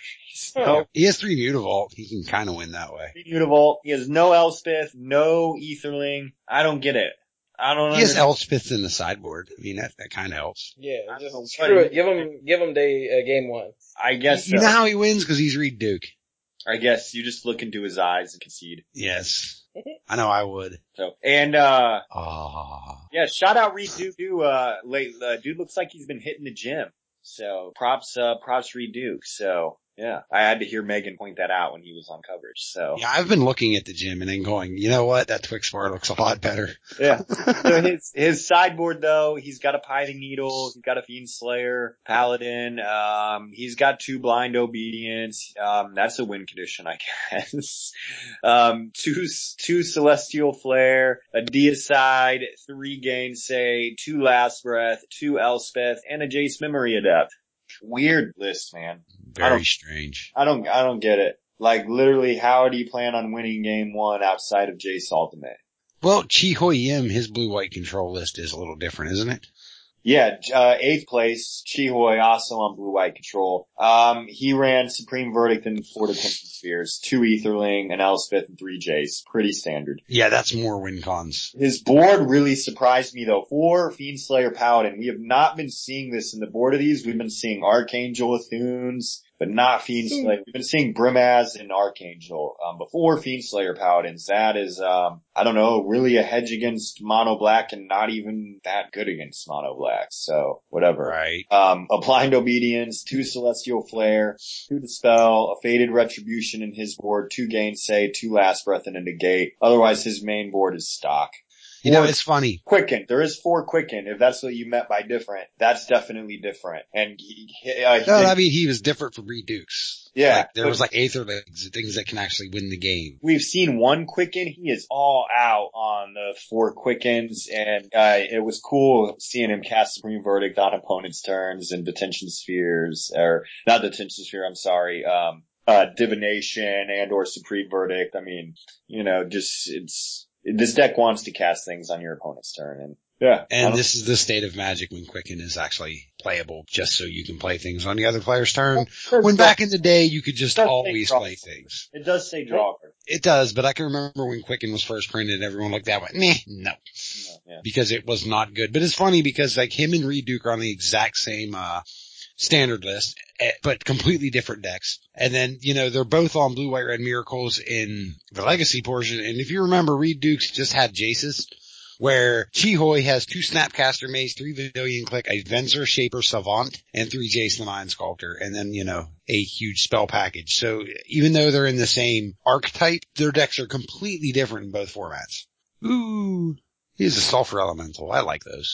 No He has three Mutavault. He can kind of win that way. Mutavault. He has no Elspeth, no Etherling. I don't get it. I don't He has understand. Elspeth in the sideboard. I mean, that, that kind of helps. Yeah, I don't know just what screw he- it. Give him, give him day, uh, game one. I guess You so. know how he wins? Because he's Reed Duke. I guess you just look into his eyes and concede. Yes. I know I would. So, and, uh, Ah. yeah, shout out Reed Duke, too, uh, late, uh, dude looks like he's been hitting the gym. So, props, uh, props Reed Duke. So, yeah, I had to hear Megan point that out when he was on coverage. So, Yeah, I've been looking at the gym and then going, you know what? That Twix bar looks a lot better. yeah. So his, his sideboard though, he's got a Pithing Needle, he's got a Fiend Slayer, Paladin, um, he's got two Blind Obedience, um, that's a win condition, I guess. um, two, two Celestial Flare, a Deicide, three Gainsay, two Last Breath, two Elspeth, and a Jace Memory Adept. Weird list, man. I Very don't- strange. I don't, I don't get it. Like literally, how do you plan on winning game one outside of Jace Ultimate? Well, Chi Hoi Yim, his blue-white control list is a little different, isn't it? Yeah, uh, eighth place, Chihoi, also on blue-white control. Um, he ran Supreme Verdict and four Detention Spheres, two Etherling, an Elspeth, and three Jace. Pretty standard. Yeah, that's more win cons. His board really surprised me though. Four Fiend Slayer Paladin. We have not been seeing this in the board of these. We've been seeing Archangel Athunes, but not Fiend Slayer. We've been seeing Brimaz and Archangel, um, before Fiend Slayer Paladins. That is, um, I don't know, really a hedge against Mono Black and not even that good against Mono Black. So, whatever. Right. Um, a Blind Obedience, two Celestial Flare, two Dispel, a Faded Retribution in his board, two Gainsay, two Last Breath, and a Negate. Otherwise, his main board is stock. You know, Four- it's funny. Quicken. There is four Quicken. If that's what you meant by different, that's definitely different. And he, he, uh, he No, did- I mean, he was different from Reed Dukes. Yeah, Like, there but- was like Aether legs, things that can actually win the game. we've seen one Quicken. He is all out on the four Quickens, and uh, it was cool seeing him cast Supreme Verdict on opponents' turns and Detention Spheres, or not Detention Sphere, I'm sorry, um, uh, Divination and or Supreme Verdict. I mean, you know, just, it's, this deck wants to cast things on your opponent's turn, and yeah. I And don't- this is the state of Magic when Quicken is actually playable, just so you can play things on the other player's turn. When back in the day, you could just Does say always draw. play things. It does say draw card. It does, but I can remember when Quicken was first printed, everyone looked that way. Meh, no. Yeah. Because it was not good. But it's funny because like him and Reed Duke are on the exact same, uh, standard list, eh, but completely different decks. And then, you know, they're both on blue, white, red miracles in the legacy portion. And if you remember, Reed Dukes just had Jaces, where Chihoi has two Snapcaster Maze, three Vidilian Click, a Venser Shaper Savant, and three Jace the Mind Sculptor, and then, you know, a huge spell package. So even though they're in the same archetype, their decks are completely different in both formats. Ooh, he's a Sulfur Elemental. I like those.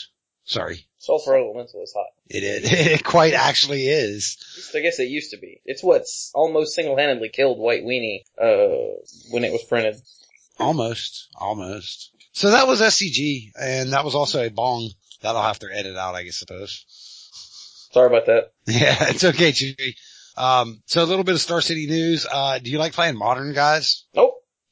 Sorry. Sulfur Elemental is hot. It, it, it quite actually is. I guess it used to be. It's what's almost single-handedly killed White Weenie, uh, when it was printed. Almost. Almost. So that was S C G, and that was also a bong. That'll have to edit out, I suppose. Sorry about that. Yeah, it's okay, Chewy. Um, so a little bit of Star City news. Uh, do you like playing Modern, guys? Nope.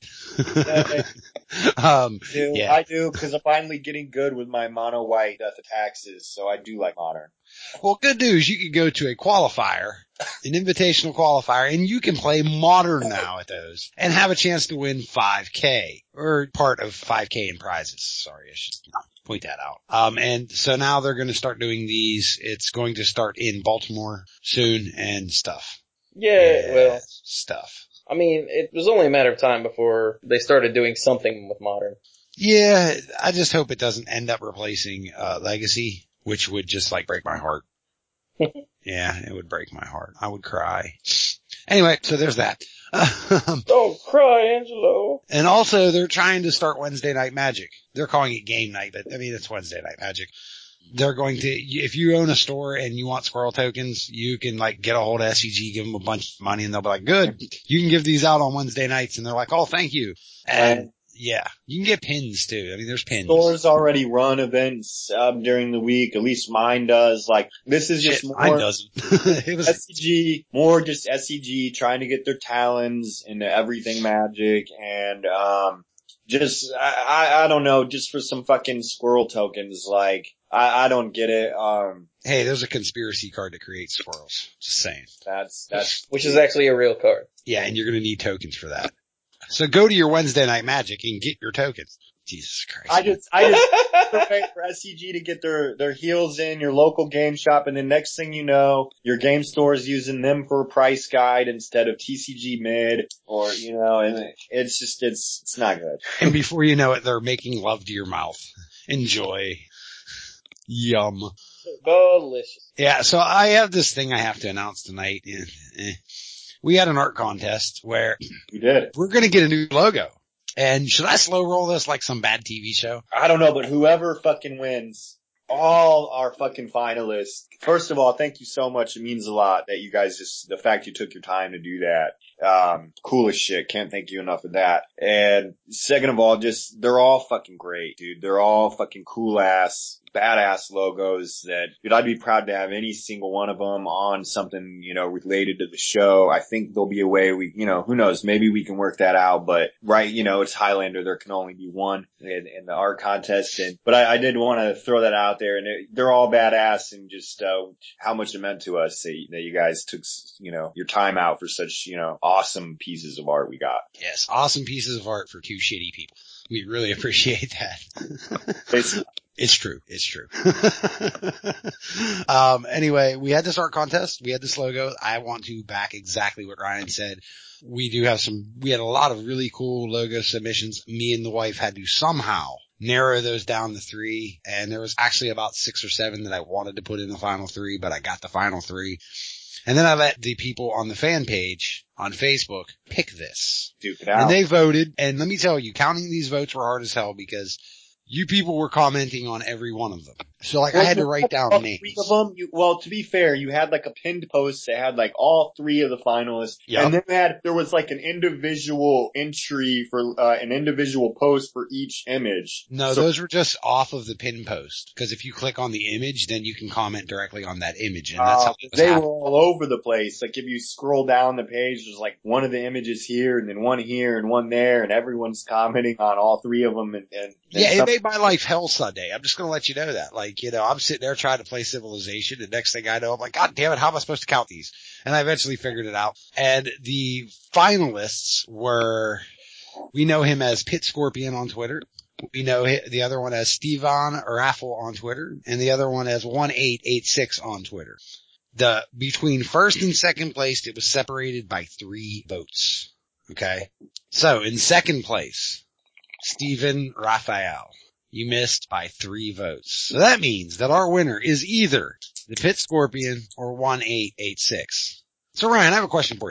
um, I do, yeah. I do, because I'm finally getting good with my mono white Death of Taxes, so I do like Modern. Well, good news. You can go to a qualifier, an invitational qualifier, and you can play Modern now at those and have a chance to win five K or part of five K in prizes. Sorry, I should point that out. Um, and so now they're going to start doing these. It's going to start in Baltimore soon and stuff. Yeah, yeah well. Stuff. I mean, it was only a matter of time before they started doing something with Modern. Yeah, I just hope it doesn't end up replacing, uh, Legacy, which would just like break my heart. Yeah, it would break my heart. I would cry. Anyway, so there's that. Don't cry, Angelo. And also they're trying to start Wednesday Night Magic. They're calling it Game Night, but I mean, it's Wednesday Night Magic. They're going to, if you own a store and you want squirrel tokens, you can like get a hold of S C G, give them a bunch of money, and they'll be like, good, you can give these out on Wednesday nights. And they're like, oh, thank you. And Right. yeah, you can get pins too. I mean, there's pins. Stores already run events um, during the week. At least mine does. Like this is just Shit, more mine doesn't. It was S C G, more just S C G trying to get their talons into everything Magic, and um, just I, I I don't know, just for some fucking squirrel tokens. Like I I don't get it. Um, hey, there's a conspiracy card to create squirrels. Just saying. that's that's Which is actually a real card. Yeah, and you're going to need tokens for that. So go to your Wednesday Night Magic and get your tokens. Jesus Christ. I just, I just wait for S C G to get their, their heels in your local game shop, and then next thing you know, your game store is using them for a price guide instead of T C G mid, or, you know, and it's just, it's, it's not good. And before you know it, they're making love to your mouth. Enjoy. Yum. Delicious. Yeah, so I have this thing I have to announce tonight. Eh, eh. We had an art contest where You did. we're going to get a new logo. And should I slow roll this like some bad T V show? I don't know, but whoever fucking wins, all our fucking finalists, first of all, thank you so much. It means a lot that you guys just, the fact you took your time to do that. Um, cool as shit. Can't thank you enough for that. And second of all, just, they're all fucking great, dude. They're all fucking cool ass, badass logos that, dude, I'd be proud to have any single one of them on something, you know, related to the show. I think there'll be a way we, you know, who knows, maybe we can work that out, but right, you know, it's Highlander. There can only be one in, in the art contest. And, but I, I did want to throw that out there, and it, they're all badass, and just, uh, how much it meant to us that, that you guys took, you know, your time out for such, you know, awesome pieces of art we got. Yes, awesome pieces of art for two shitty people. We really appreciate that. It's, It's true. It's true. um, anyway, we had this art contest. We had this logo. I want to back exactly what Ryan said. We do have some, we had a lot of really cool logo submissions. Me and the wife had to somehow narrow those down to three. And there was actually about six or seven that I wanted to put in the final three, but I got the final three. And then I let the people on the fan page on Facebook pick this. duke it out. And they voted. And let me tell you, counting these votes were hard as hell because you people were commenting on every one of them. So like, Well, I had to you write had down all names. Three of them. You, well, to be fair, you had like a pinned post that had like all three of the finalists, Yep. and then they had there was like an individual entry for uh, an individual post for each image. No, So- those were just off of the pin post. Because if you click on the image, then you can comment directly on that image, and that's Uh, how it was they happening. were all over the place. Like if you scroll down the page, there's like one of the images here, and then one here, and one there, and everyone's commenting on all three of them. And, and, and Yeah, it some- made my life hell Sunday. I'm just gonna let you know that. Like, you know, I'm sitting there trying to play Civilization, and next thing I know, I'm like, God damn it, how am I supposed to count these? And I eventually figured it out. And the finalists were, we know him as Pit Scorpion on Twitter. We know hi- the other one as Stevan Raffle on Twitter, and the other one as one eight eight six on Twitter. The, between first and second place, it was separated by three votes. Okay? So, in second place, Stephen Raphael. You missed by three votes. So that means that our winner is either the Pit Scorpion or one eight eight six. So Ryan, I have a question for you.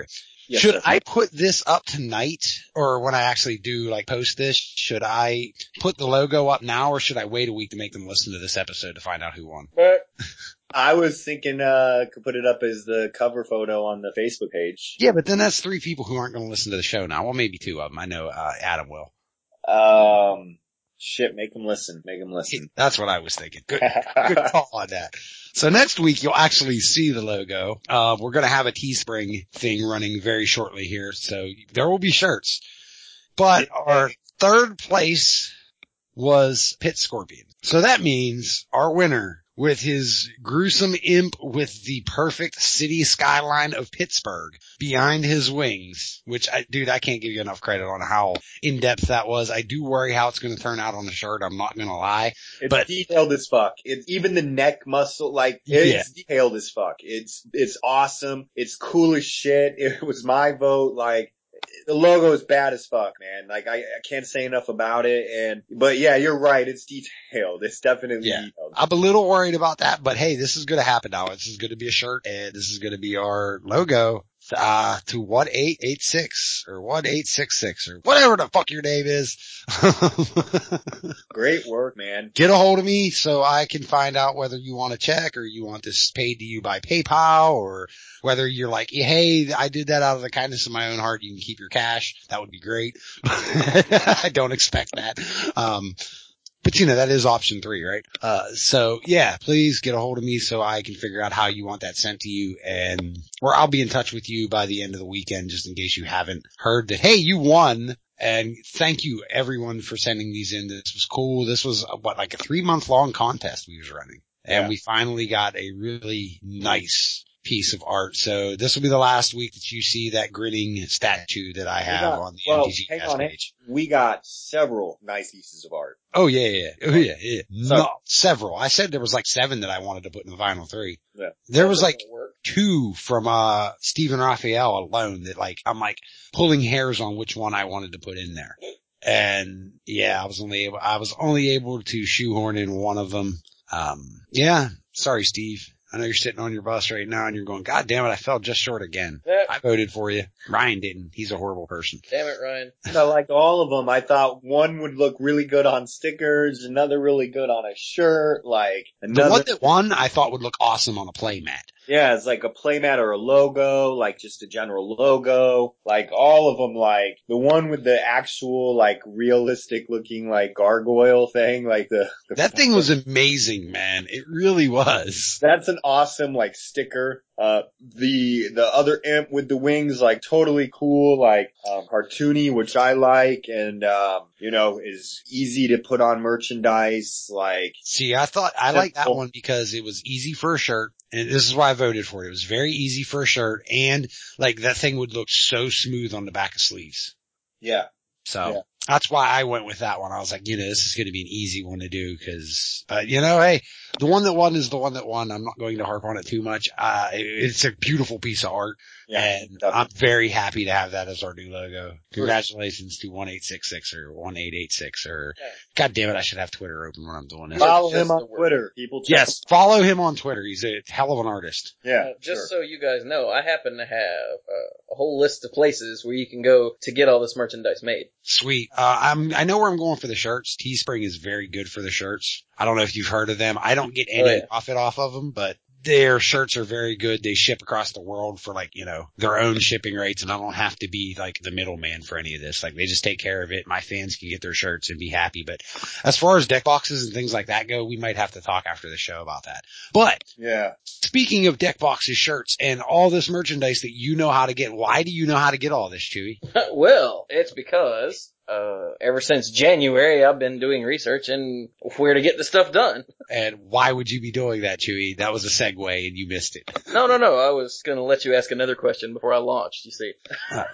Yes, should sir. I put this up tonight, or when I actually do like post this, should I put the logo up now, or should I wait a week to make them listen to this episode to find out who won? But I was thinking, uh, could put it up as the cover photo on the Facebook page. Yeah, but then that's three people who aren't going to listen to the show now. Well, maybe two of them. I know uh, Adam will. Um, shit, make them listen. Make them listen. That's what I was thinking. Good, good call on that. So next week you'll actually see the logo. Uh, we're going to have a Teespring thing running very shortly here, so there will be shirts. But our third place was Pit Scorpion. So that means our winner, with his gruesome imp with the perfect city skyline of Pittsburgh behind his wings, which I, dude, I can't give you enough credit on how in depth that was. I do worry how it's going to turn out on the shirt. I'm not going to lie. It's but detailed as fuck. It's even the neck muscle, like, it's yeah. detailed as fuck. It's, it's awesome. It's cool as shit. It was my vote. Like, the logo is bad as fuck, man. Like, I, I can't say enough about it. And, but yeah, you're right. It's detailed. It's definitely yeah. detailed. I'm a little worried about that, but hey, this is going to happen now. This is going to be a shirt, and this is going to be our logo. Uh, to one eight eight six or one eight six six or whatever the fuck your name is. Great work, man. Get a hold of me so I can find out whether you want a check or you want this paid to you by PayPal, or whether you're like, hey, I did that out of the kindness of my own heart. You can keep your cash. That would be great. I don't expect that. Um, But you know, that is option three, right? Uh, so yeah, please get a hold of me so I can figure out how you want that sent to you, and, or I'll be in touch with you by the end of the weekend, just in case you haven't heard that, hey, you won. And thank you everyone for sending these in. This was cool. This was what, like a three month long contest we was running, and yeah. we finally got a really nice piece of art. So this will be the last week that you see that grinning statue that I have got, on the well, M T G hang cast on, page. We got several nice pieces of art. Oh yeah, yeah, oh yeah, yeah. So, no, several. I said there was like seven that I wanted to put in the vinyl three. Yeah. There was like two from, uh, Stephen Raphael alone that like, I'm like pulling hairs on which one I wanted to put in there. And yeah, I was only able, I was only able to shoehorn in one of them. Um, yeah, sorry, Steve. I know you're sitting on your bus right now and you're going, God damn it, I fell just short again. Yeah. I voted for you. Ryan didn't. He's a horrible person. Damn it, Ryan. I liked all of them. I thought one would look really good on stickers, another really good on a shirt, like another. The one that won I thought would look awesome on a playmat. Yeah, it's like a playmat or a logo, like just a general logo, like all of them, like the one with the actual, like realistic looking, like gargoyle thing, like the, the that thing was amazing, man. It really was. That's an awesome, like sticker. Uh, the, the other imp with the wings, like totally cool, like, um, cartoony, which I like, and, um, you know, is easy to put on merchandise, like. See, I thought, I like that one because it was easy for a shirt, and this is why I voted for it. It was very easy for a shirt, and, like, that thing would look so smooth on the back of sleeves. Yeah. So. Yeah. That's why I went with that one. I was like, you know, this is going to be an easy one to do because, uh, you know, hey, the one that won is the one that won. I'm not going to harp on it too much. Uh, it's a beautiful piece of art. Yeah, and definitely. I'm very happy to have that as our new logo. Congratulations to one eight six six or one eight eight six or, yeah. God damn it, I should have Twitter open when I'm doing this. Follow him on Twitter. People check yes, him. Follow him on Twitter. He's a hell of an artist. Yeah. Uh, just sure. so you guys know, I happen to have uh, a whole list of places where you can go to get all this merchandise made. Sweet. Uh, I'm, I know where I'm going for the shirts. Teespring is very good for the shirts. I don't know if you've heard of them. I don't get any oh, yeah. profit off of them, but their shirts are very good. They ship across the world for like, you know, their own shipping rates, and I don't have to be like the middleman for any of this. Like they just take care of it. My fans can get their shirts and be happy. But as far as deck boxes and things like that go, we might have to talk after the show about that. But yeah, speaking of deck boxes, shirts, and all this merchandise that you know how to get, why do you know how to get all this, Chewy? Well, it's because Uh, ever since January, I've been doing research and where to get the stuff done. And why would you be doing that, Chewy? That was a segue and you missed it. No, no, no. I was going to let you ask another question before I launched, you see. Uh,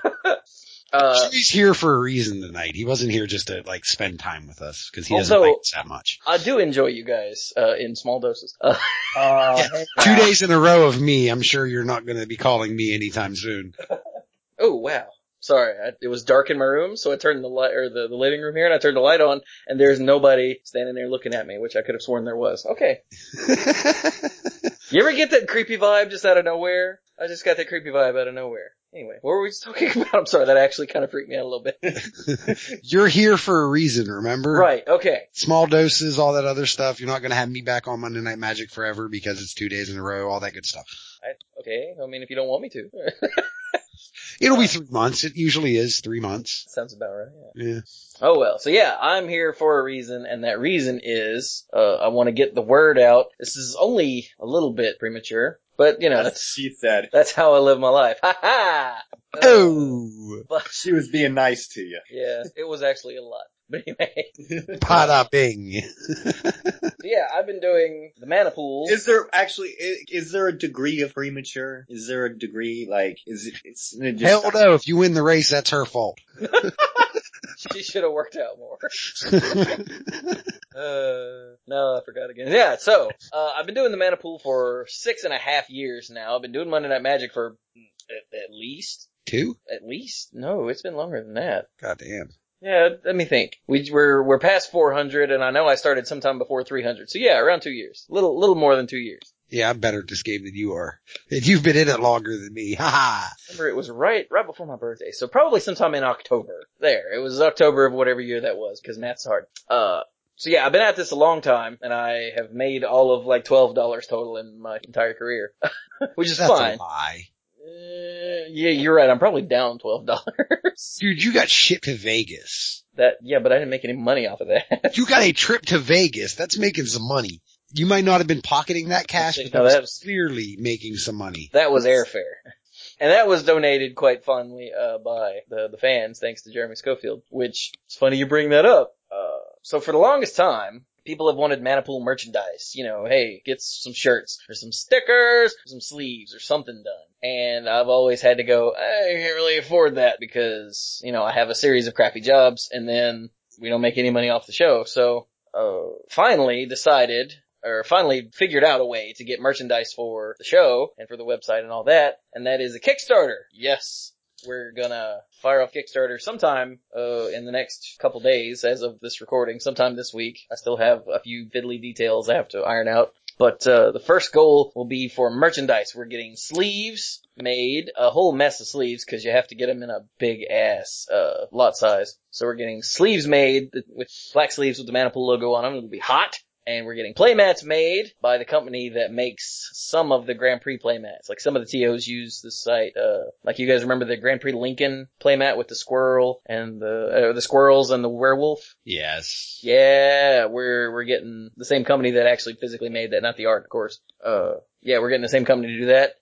uh, Chewy's here for a reason tonight. He wasn't here just to, like, spend time with us, because he doesn't like us that much. I do enjoy you guys, uh, in small doses. Uh, uh, yeah, two days in a row of me. I'm sure you're not going to be calling me anytime soon. Oh, wow. Sorry, I, it was dark in my room, so I turned the light, or the, the living room here, and I turned the light on, and there's nobody standing there looking at me, which I could have sworn there was. Okay. You ever get that creepy vibe just out of nowhere? I just got that creepy vibe out of nowhere. Anyway, what were we just talking about? I'm sorry, that actually kind of freaked me out a little bit. You're here for a reason, remember? Right, okay. Small doses, all that other stuff. You're not going to have me back on Monday Night Magic forever because it's two days in a row, all that good stuff. I, okay, I mean, if you don't want me to. It'll be three months. It usually is three months. Sounds about right, yeah. Yeah. Oh well, so yeah, I'm here for a reason, and that reason is, uh, I want to get the word out. This is only a little bit premature, but you know, That's that's, what she said. that's how I live my life. Ha ha! Uh, Oh! but, She was being nice to you. yeah, it was actually a lot. But anyway, Pada bing. so yeah, I've been doing the mana pool. Is there actually, is, is there a degree of premature? Is there a degree, like, is it, it's, it just, Hell no. If you win the race, that's her fault. She should have worked out more. Uh, no, I forgot again. Yeah, so, uh, I've been doing the mana pool for six and a half years now. I've been doing Monday Night Magic for at, at least, Two? at least, no, it's been longer than that. God damn. Yeah, let me think. We, we're, we're past four hundred, and I know I started sometime before three hundred. So yeah, around two years. Little, little more than two years. Yeah, I'm better at this game than you are. And you've been in it longer than me. Ha ha. Remember, it was right, right before my birthday. So probably sometime in October. There. It was October of whatever year that was, because math's hard. Uh, so yeah, I've been at this a long time, and I have made all of like twelve dollars total in my entire career. Which is That's fine. a lie. Uh, yeah, you're right. I'm probably down twelve dollars. Dude, you got shipped to Vegas. That, yeah, but I didn't make any money off of that. You got a trip to Vegas. That's making some money. You might not have been pocketing that cash, but No, that that was was- clearly making some money. That was airfare. And that was donated quite fondly, uh, by the, the fans, thanks to Jeremy Schofield, which, it's funny you bring that up. Uh, so for the longest time, people have wanted Manapool merchandise. You know, hey, get some shirts, or some stickers, or some sleeves, or something done. And I've always had to go, I can't really afford that because, you know, I have a series of crappy jobs, and then we don't make any money off the show. So, uh, finally decided, or finally figured out a way to get merchandise for the show and for the website and all that, and that is a Kickstarter. Yes, we're gonna fire off Kickstarter sometime uh in the next couple days as of this recording, sometime this week. I still have a few fiddly details I have to iron out. But uh the first goal will be for merchandise. We're getting sleeves made, a whole mess of sleeves, because you have to get them in a big ass uh lot size. So we're getting sleeves made with black sleeves with the Manapool logo on them. It'll be hot. And we're getting playmats made by the company that makes some of the Grand Prix playmats. Like some of the T Os use the site, uh, like you guys remember the Grand Prix Lincoln playmat with the squirrel and the, uh, the squirrels and the werewolf? Yes. Yeah, we're, we're getting the same company that actually physically made that, not the art, of course. Uh, yeah, we're getting the same company to do that.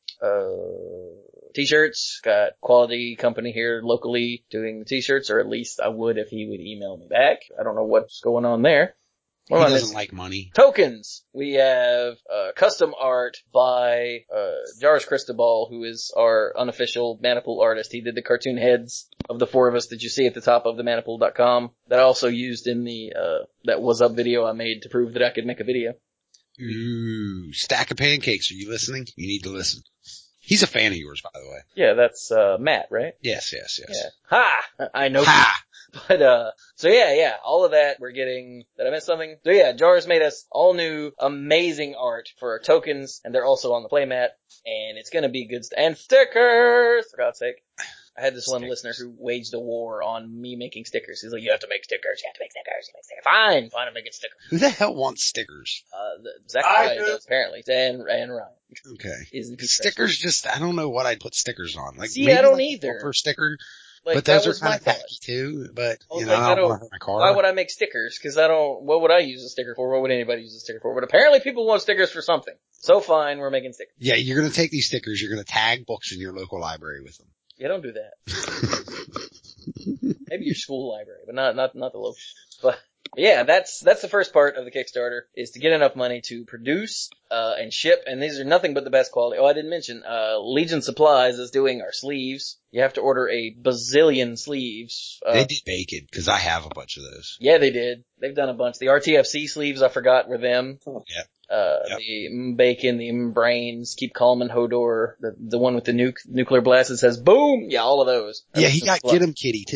Uh, T-shirts, got quality company here locally doing the t-shirts, or at least I would if he would email me back. I don't know what's going on there. He Well, doesn't like money. Tokens. We have uh, custom art by uh, Jars Cristobal, who is our unofficial Manapool artist. He did the cartoon heads of the four of us that you see at the top of the manapool dot com that I also used in the uh, that was up video I made to prove that I could make a video. Ooh, stack of pancakes. Are you listening? You need to listen. He's a fan of yours, by the way. Yeah, that's uh, Matt, right? Yes, yes, yes. Yeah. Ha! I know. Ha! But, uh, so yeah, yeah, all of that, we're getting, did I miss something? So yeah, Jars made us all new, amazing art for our tokens, and they're also on the playmat, and it's gonna be good st- and stickers, for God's sake. I had this one Stickers. listener who waged a war on me making stickers. He's like, you have to make stickers, you have to make stickers, you make stickers. Fine, fine, I'm making stickers. Who the hell wants stickers? Uh, the, Zach I Ryan do. does, apparently, and, and Ryan. Okay. Isn't he Stickers just, I don't know what I'd put stickers on. Like, See, maybe I don't like a either. bumper sticker, Like, but that those are was my kind of thought. tacky too, but, I was you know, like, I I don't- don't want to hurt my car. Why would I make stickers? Cause I don't, what would I use a sticker for? What would anybody use a sticker for? But apparently people want stickers for something. So fine, we're making stickers. Yeah, you're gonna take these stickers, you're gonna tag books in your local library with them. Yeah, don't do that. Maybe your school library, but not, not, not the local. But yeah, that's, that's the first part of the Kickstarter, is to get enough money to produce, uh, and ship, and these are nothing but the best quality. Oh, I didn't mention, uh, Legion Supplies is doing our sleeves. You have to order a bazillion sleeves. Uh, They did bacon, cause I have a bunch of those. yeah, they did. They've done a bunch. The R T F C sleeves, I forgot, were them. Yeah. Uh, Yep. the mm, Bacon, the mm, Brains, Keep Calm and Hodor, the, the one with the nuke, nuclear blast that says boom! Yeah, all of those. Yeah, he got Get Get 'em Kitty too.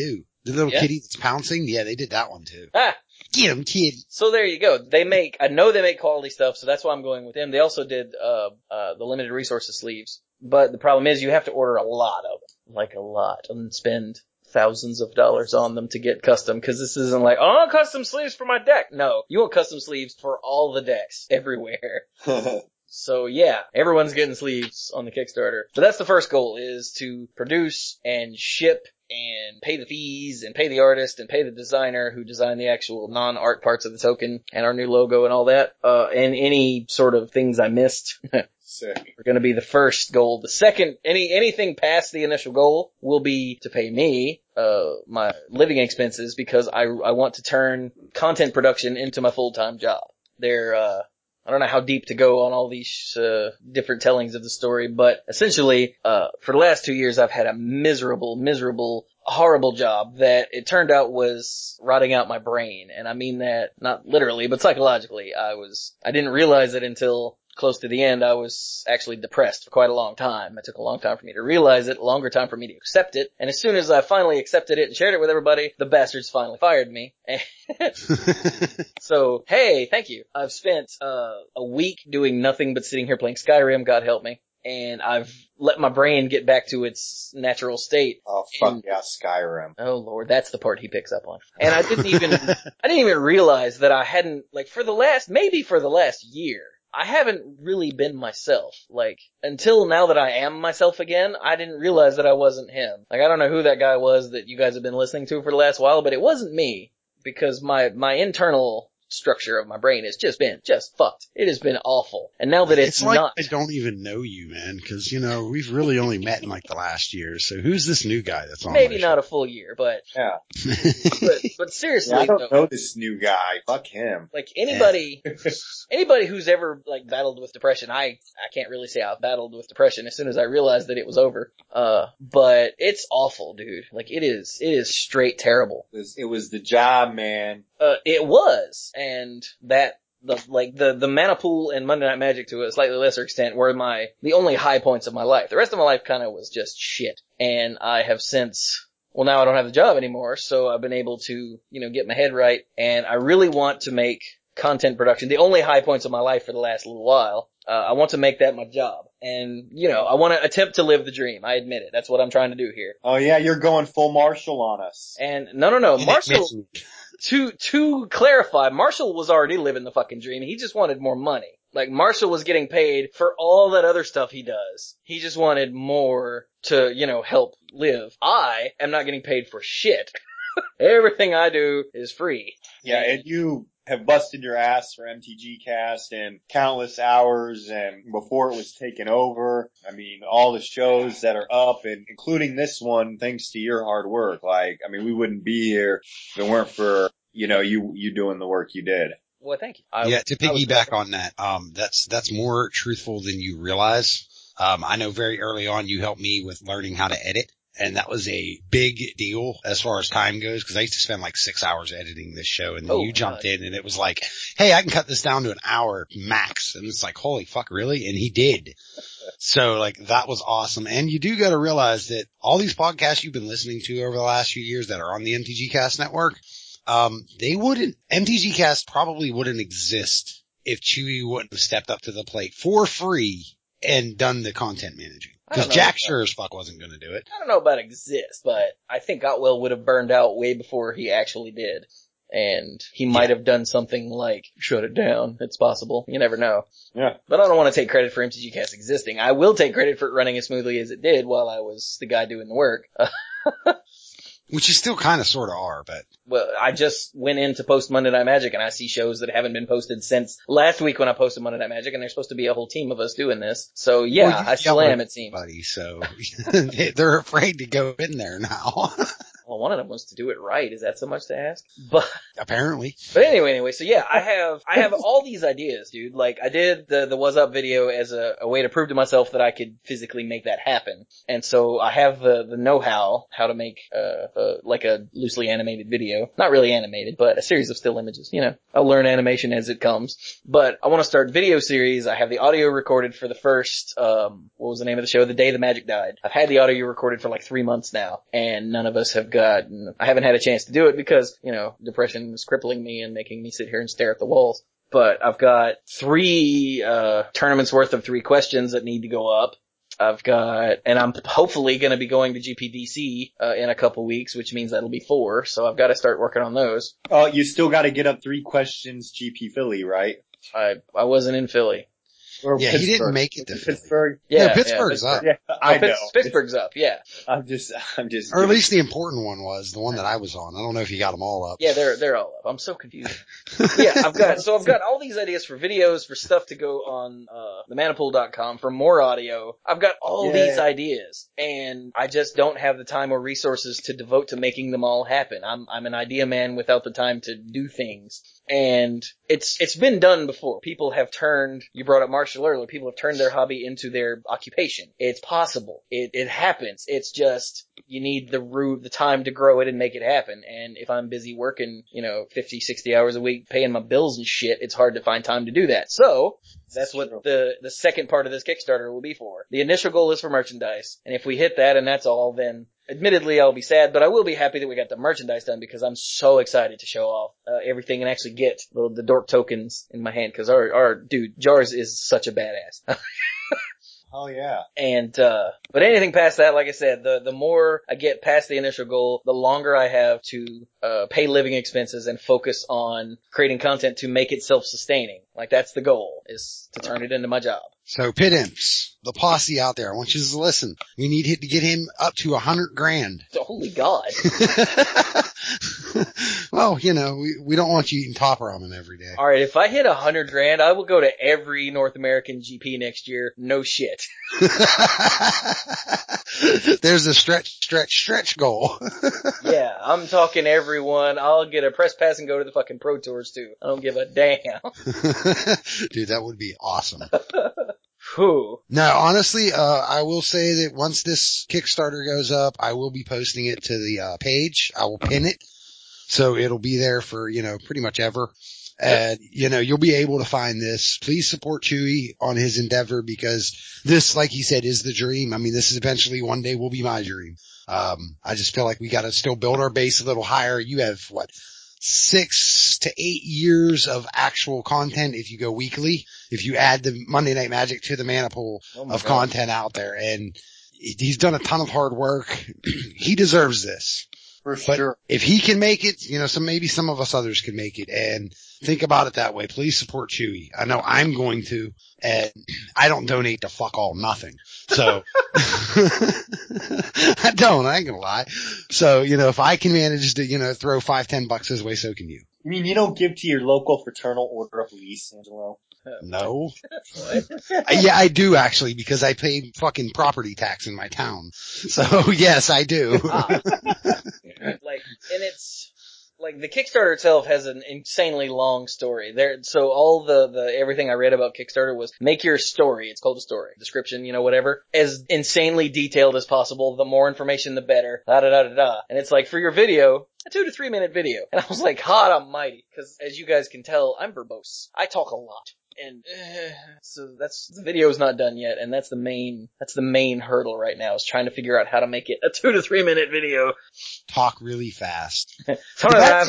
The little Yeah. kitty that's pouncing? Yeah, they did that one too. Ah! Get him, kid. So there you go. They make, I know they make quality stuff, so that's why I'm going with them. They also did, uh, uh, the limited resources sleeves. But the problem is you have to order a lot of them. Like a lot. And spend thousands of dollars on them to get custom, cause this isn't like, oh, I want custom sleeves for my deck. No. You want custom sleeves for all the decks. Everywhere. So yeah, everyone's getting sleeves on the Kickstarter. But that's the first goal, is to produce and ship and pay the fees and pay the artist and pay the designer who designed the actual non-art parts of the token and our new logo and all that. Uh, and any sort of things I missed. Sick. Are going to be the first goal. The second, any, anything past the initial goal will be to pay me, uh, my living expenses, because I, I want to turn content production into my full-time job. They're, uh, I don't know how deep to go on all these, uh, different tellings of the story, but essentially, uh, for the last two years I've had a miserable, miserable, horrible job that it turned out was rotting out my brain. And I mean that not literally, but psychologically. I was, I didn't realize it until close to the end. I was actually depressed for quite a long time. It took a long time for me to realize it, a longer time for me to accept it. And as soon as I finally accepted it and shared it with everybody, the bastards finally fired me. So, hey, thank you. I've spent uh a week doing nothing but sitting here playing Skyrim, God help me. And I've let my brain get back to its natural state. Oh, fuck And- yeah, Skyrim. Oh lord, that's the part he picks up on. And I didn't even, I didn't even realize that I hadn't, like for the last, maybe for the last year, I haven't really been myself. Like, until now that I am myself again, I didn't realize that I wasn't him. Like, I don't know who that guy was that you guys have been listening to for the last while, but it wasn't me. Because my, my internal structure of my brain has just been, just fucked. It has been awful. And now that it's, It's like not. I don't even know you, man, because, you know, we've really only met in like the last year. So who's this new guy that's on Maybe my not a full year, but, Yeah. but, but seriously, Yeah, I don't though, know this new guy. Fuck him. like anybody, anybody who's ever like battled with depression, I, I can't really say I've battled with depression as soon as I realized that it was over. Uh, but it's awful, dude. Like it is, it is straight terrible. It was, it was the job, man. Uh, it was, and that, the, like, the, the Mana Pool and Monday Night Magic to a slightly lesser extent were my, the only high points of my life. The rest of my life kinda was just shit. And I have since, well now I don't have the job anymore, so I've been able to, you know, get my head right, and I really want to make content production the only high points of my life for the last little while. Uh, I want to make that my job. And, you know, I want to attempt to live the dream. I admit it. That's what I'm trying to do here. Oh yeah, you're going full Marshall on us. And, no, no, no, Marshall, to, to clarify, Marshall was already living the fucking dream. He just wanted more money. Like, Marshall was getting paid for all that other stuff he does. He just wanted more to, you know, help live. I am not getting paid for shit. Everything I do is free. Yeah, and you have busted your ass for M T G Cast and countless hours, and before it was taken over, I mean, all the shows that are up, and including this one, thanks to your hard work. Like, I mean, we wouldn't be here if it weren't for, you know, you, you doing the work you did. Well, thank you. I, yeah, to I was- piggyback on that, um, that's, that's more truthful than you realize. Um, I know very early on you helped me with learning how to edit. And that was a big deal as far as time goes, because I used to spend like six hours editing this show, and then Oh, you jumped God. in and it was like, hey, I can cut this down to an hour max. And it's like, holy fuck, really? And he did. So like that was awesome. And you do got to realize that all these podcasts you've been listening to over the last few years that are on the M T G Cast network, um, they wouldn't, M T G Cast probably wouldn't exist if Chewy wouldn't have stepped up to the plate for free and done the content managing. I don't Because know. Jack sure as fuck wasn't going to do it. I don't know about exist, but I think Otwell would have burned out way before he actually did. And he might have done something like shut it down. It's possible. You never know. Yeah. But I don't want to take credit for M T G Cast existing. I will take credit for it running as smoothly as it did while I was the guy doing the work. Which you still kind of sort of are, but Well, I just went in to post Monday Night Magic, and I see shows that haven't been posted since last week when I posted Monday Night Magic, and there's supposed to be a whole team of us doing this. So yeah, Well, you I still yell am, at it seems. buddy, so they're afraid to go in there now. Well, one of them wants to do it right. Is that so much to ask? But Apparently. But anyway, anyway, so yeah, I have, I have all these ideas, dude. Like, I did the, the What's Up video as a, a way to prove to myself that I could physically make that happen. And so I have the, the know-how, how to make, uh, uh, like a loosely animated video. Not really animated, but a series of still images, you know. I'll learn animation as it comes. But I want to start video series. I have the audio recorded for the first, um, what was the name of the show? The Day the Magic Died. I've had the audio recorded for like three months now, and none of us have got got, I haven't had a chance to do it because, you know, depression is crippling me and making me sit here and stare at the walls. But I've got three, uh, tournaments worth of three questions that need to go up. I've got, and I'm hopefully going to be going to G P D C, uh, in a couple weeks, which means that'll be four. So I've got to start working on those. Oh, you still got to get up three questions G P Philly, right? I, I wasn't in Philly. Or Yeah, Pittsburgh. he didn't make it to Philly. Pittsburgh. Yeah, No, Pittsburgh's yeah, up. Yeah, I Oh, know. Pitts- Pittsburgh's up, yeah. I'm just, I'm just. Or at least the important one was, the one that I was on. I don't know if you got them all up. Yeah, they're, they're all up. I'm so confused. Yeah, I've got, so I've got all these ideas for videos, for stuff to go on, uh, the manapool dot com, for more audio. I've got all Yeah. these ideas, and I just don't have the time or resources to devote to making them all happen. I'm, I'm an idea man without the time to do things. And it's, it's been done before. People have turned, you brought up martial earlier, people have turned their hobby into their occupation. It's possible. It, it happens. It's just, you need the root, the time to grow it and make it happen. And if I'm busy working, you know, fifty, sixty hours a week, paying my bills and shit, it's hard to find time to do that. So, that's what the, the second part of this Kickstarter will be for. The initial goal is for merchandise. And if we hit that and that's all, then admittedly I'll be sad, but I will be happy that we got the merchandise done because I'm so excited to show off uh, everything and actually get the, the dork tokens in my hand because our, our dude, Jars is such a badass. Oh yeah. And, uh, but anything past that, like I said, the, the more I get past the initial goal, the longer I have to, uh, pay living expenses and focus on creating content to make it self-sustaining. Like that's the goal, is to turn it into my job. So Pit Imps, the posse out there, I want you to listen. We need to get him up to a hundred grand. Holy God. Well, you know, we, we don't want you eating top ramen every day. Alright, if I hit a hundred grand, I will go to every North American G P next year. No shit. There's a stretch, stretch, stretch goal. Yeah, I'm talking everyone. I'll get a press pass and go to the fucking Pro Tours too. I don't give a damn. Dude, that would be awesome. Whew. No, honestly, uh, I will say that once this Kickstarter goes up, I will be posting it to the, uh, page. I will pin it. So it'll be there for, you know, pretty much ever. And, you know, you'll be able to find this. Please support Chewy on his endeavor because this, like he said, is the dream. I mean, this is eventually one day will be my dream. Um, I just feel like we got to still build our base a little higher. You have what? Six to eight years of actual content if you go weekly, if you add the Monday Night Magic to the Manapool Oh my of God. content out there. And he's done a ton of hard work. He deserves this. For But sure. if he can make it, you know, so maybe some of us others can make it, and think about it that way. Please support Chewy. I know I'm going to, and I don't donate to fuck all nothing. So I don't, I ain't gonna lie. So, you know, if I can manage to, you know, throw five, ten bucks his way, so can you. You mean you don't give to your local fraternal order of police, Angelo? No. Yeah, I do actually, because I pay fucking property tax in my town. So yes, I do. Ah. Like, and it's, like, the Kickstarter itself has an insanely long story. There, so all the, the, everything I read about Kickstarter was make your story, it's called a story, description, you know, whatever, as insanely detailed as possible. The more information, the better. Da da da da da. And it's like, for your video, a two to three minute video. And I was like, hot almighty, cause as you guys can tell, I'm verbose. I talk a lot. And, uh, so that's, the video's not done yet, and that's the main, that's the main hurdle right now, is trying to figure out how to make it a two to three minute video. Talk really fast. That's That's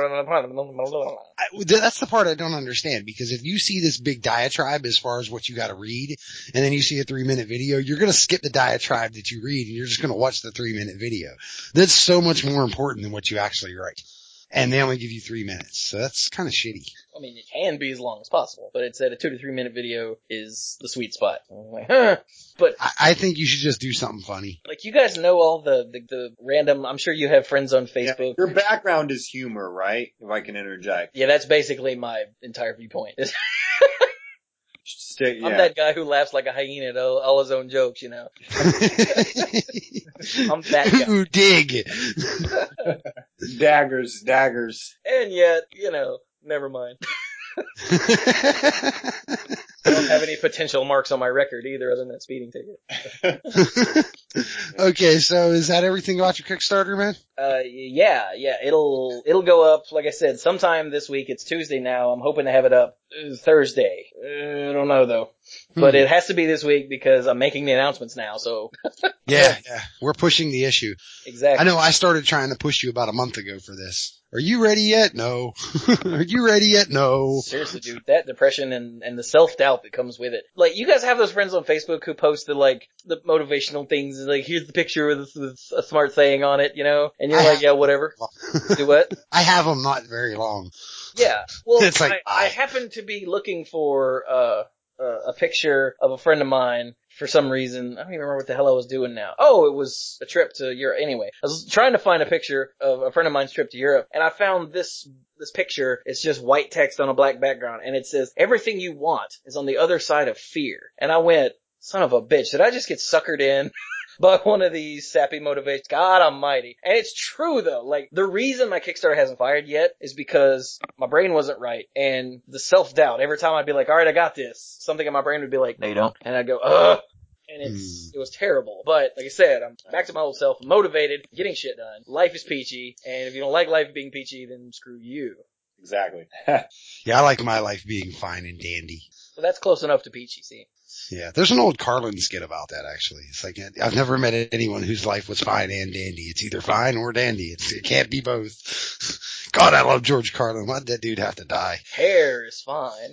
the part I don't understand, because if you see this big diatribe as far as what you gotta read, and then you see a three minute video, you're gonna skip the diatribe that you read, and you're just gonna watch the three minute video. That's so much more important than what you actually write. And they only give you three minutes, so that's kinda shitty. I mean, it can be as long as possible, but it said a two to three minute video is the sweet spot. I'm like, huh. But, I, I think you should just do something funny. like, you guys know all the, the, the random, I'm sure you have friends on Yeah, Facebook. your background is humor, right? If I can interject. Yeah, that's basically my entire viewpoint. Stay, yeah. I'm that guy who laughs like a hyena at all, all his own jokes, you know. I'm that guy. Ooh, dig. Daggers, daggers. And yet, you know, never mind. I don't have any potential marks on my record either, other than that speeding ticket. Okay, so is that everything about your Kickstarter, man? Uh, yeah, yeah, it'll, it'll go up, like I said, sometime this week. It's Tuesday now. I'm hoping to have it up uh, Thursday. Uh, I don't know though. Hmm. But it has to be this week because I'm making the announcements now, so. yeah, yeah. We're pushing the issue. Exactly. I know I started trying to push you about a month ago for this. Are you ready yet? No. Are you ready yet? No. Seriously, dude, that depression and, and the self-doubt that comes with it. Like, you guys have those friends on Facebook who post the, like, the motivational things, like, here's the picture with, with a smart saying on it, you know? And you're I like, yeah, whatever. Do what? I have them not very long. Yeah. Well, it's like, I, I happen to be looking for, uh, uh, a picture of a friend of mine for some reason. I don't even remember what the hell I was doing now. Oh, it was a trip to Europe. Anyway, I was trying to find a picture of a friend of mine's trip to Europe, and I found this, this picture. It's just white text on a black background, and it says, everything you want is on the other side of fear. And I went, son of a bitch, did I just get suckered in? By one of these sappy motivations. God almighty. And it's true though. Like, the reason my Kickstarter hasn't fired yet is because my brain wasn't right. And the self-doubt. Every time I'd be like, alright, I got this. Something in my brain would be like, no you don't. And I'd go, ugh. And it's, mm. it was terrible. But, like I said, I'm back to my old self, motivated, getting shit done. Life is peachy. And if you don't like life being peachy, then screw you. Exactly. Yeah, I like my life being fine and dandy. Well, that's close enough to peachy, see. Yeah, there's an old Carlin skit about that, actually. It's like, I've never met anyone whose life was fine and dandy. It's either fine or dandy. It's, it can't be both. God, I love George Carlin. Why'd that dude have to die? Hair is fine.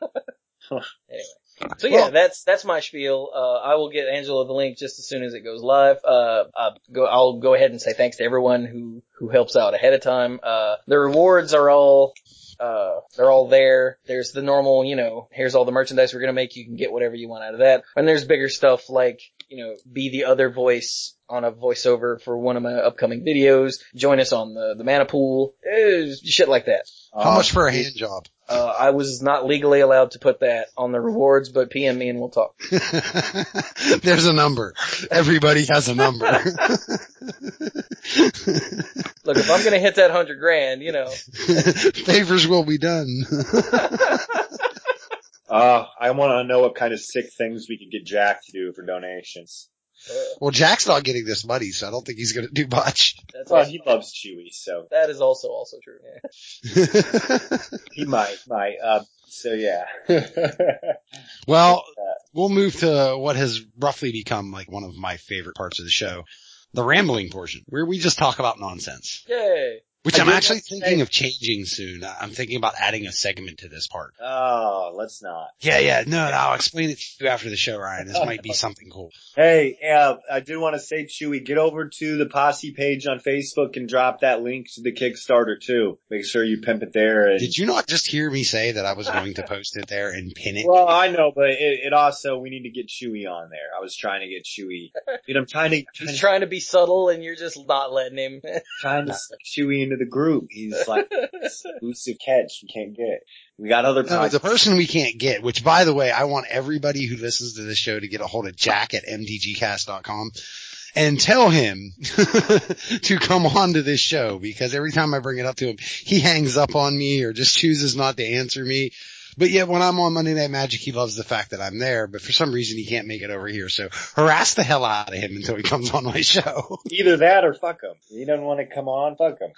Anyway. So yeah, well, that's, that's my spiel. Uh, I will get Angela the link just as soon as it goes live. Uh, I'll go, I'll go ahead and say thanks to everyone who, who helps out ahead of time. Uh, the rewards are all, Uh, they're all there. There's the normal, you know, here's all the merchandise we're gonna make. You can get whatever you want out of that. And there's bigger stuff like, you know, be the other voice on a voiceover for one of my upcoming videos. Join us on the, the mana pool. Uh, shit like that. How um, much for a hand job? Uh, I was not legally allowed to put that on the rewards, but P M me and we'll talk. There's a number. Everybody has a number. Look, if I'm gonna hit that hundred grand, you know. Favors will be done. uh, I want to know what kind of sick things we can get Jack to do for donations. Well, Jack's not getting this money, so I don't think he's going to do much. That's well, also, he loves Chewy, so. That is also, also true. Yeah. He might, might. Uh, so yeah. Well, we'll move to what has roughly become like one of my favorite parts of the show. The rambling portion, where we just talk about nonsense. Yay. Which I'm actually thinking of changing soon. I'm thinking about adding a segment to this part. Oh, let's not. Yeah, yeah. No, no, I'll explain it to you after the show, Ryan. This might be something cool. Hey, uh, I do want to say, Chewy, get over to the Posse page on Facebook and drop that link to the Kickstarter too. Make sure you pimp it there. And... Did you not just hear me say that I was going to post it there and pin it? Well, I know, but it, it also, we need to get Chewy on there. I was trying to get Chewy. Dude, I'm trying to... Trying He's to, trying to be subtle and you're just not letting him. Trying to suck Chewy into the group. He's like this elusive catch you can't get. We got other no, the person we can't get, which by the way, I want everybody who listens to this show to get a hold of Jack at m d g cast dot com and tell him to come on to this show, because every time I bring it up to him, he hangs up on me or just chooses not to answer me. But yet when I'm on Monday Night Magic, he loves the fact that I'm there, but for some reason he can't make it over here. So harass the hell out of him until he comes on my show. Either that or fuck him. He doesn't want to come on, fuck him.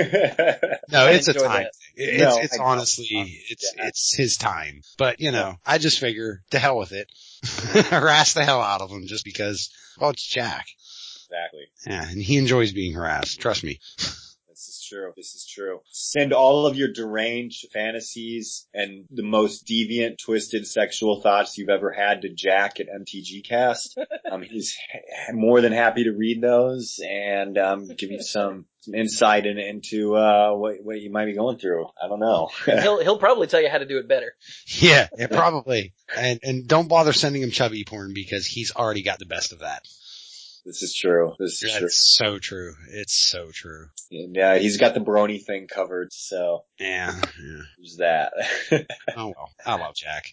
No, it's a time. It's, no, it's honestly, it's, yeah. it's his time. But you know, I just figure to hell with it. Harass the hell out of him just because, well, it's Jack. Exactly. Yeah, and he enjoys being harassed. Trust me. This is true. This is true. Send all of your deranged fantasies and the most deviant, twisted sexual thoughts you've ever had to Jack at M T G Cast. Um, he's more than happy to read those and um, give you some some insight in, into uh what what you might be going through. I don't know. he'll he'll probably tell you how to do it better. Yeah, yeah, probably. And and don't bother sending him chubby porn because he's already got the best of that. This is true. This is That's true. so true. It's so true. Yeah, he's got the brony thing covered, so. Yeah. yeah. There's that. Oh well. I love Jack.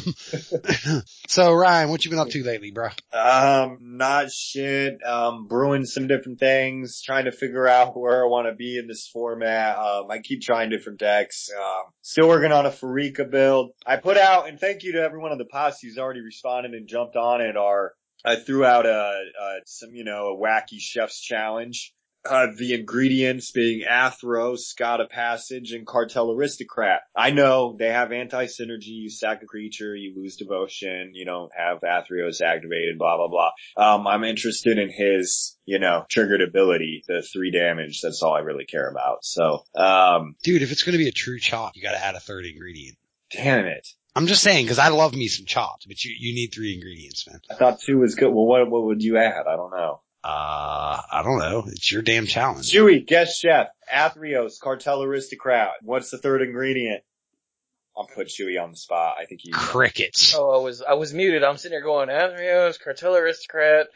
So Ryan, what you been up to lately, bro? Um, not shit. Um, brewing some different things, trying to figure out where I want to be in this format. Um, I keep trying different decks. Um, still working on a Farika build. I put out, and thank you to everyone on the posse who's already responded and jumped on it, our I threw out a, a some, you know, a wacky chef's challenge. Uh, the ingredients being Athros, God of Passage, and Cartel Aristocrat. I know they have anti-synergy. You sack a creature, you lose devotion, you don't have Athros activated, blah, blah, blah. Um, I'm interested in his, you know, triggered ability, the three damage. That's all I really care about. So, um. Dude, if it's going to be a true chop, you got to add a third ingredient. Damn it. I'm just saying, because I love me some chops, but you, you need three ingredients, man. I thought two was good. Well, what, what would you add? I don't know. Uh, I don't know. It's your damn challenge. Chewy, guest chef, Athreos, Cartel Aristocrat. What's the third ingredient? I'll put Chewy on the spot. I think you know. Crickets. Oh, I was I was muted. I'm sitting here going, Athreos, Cartel Aristocrat.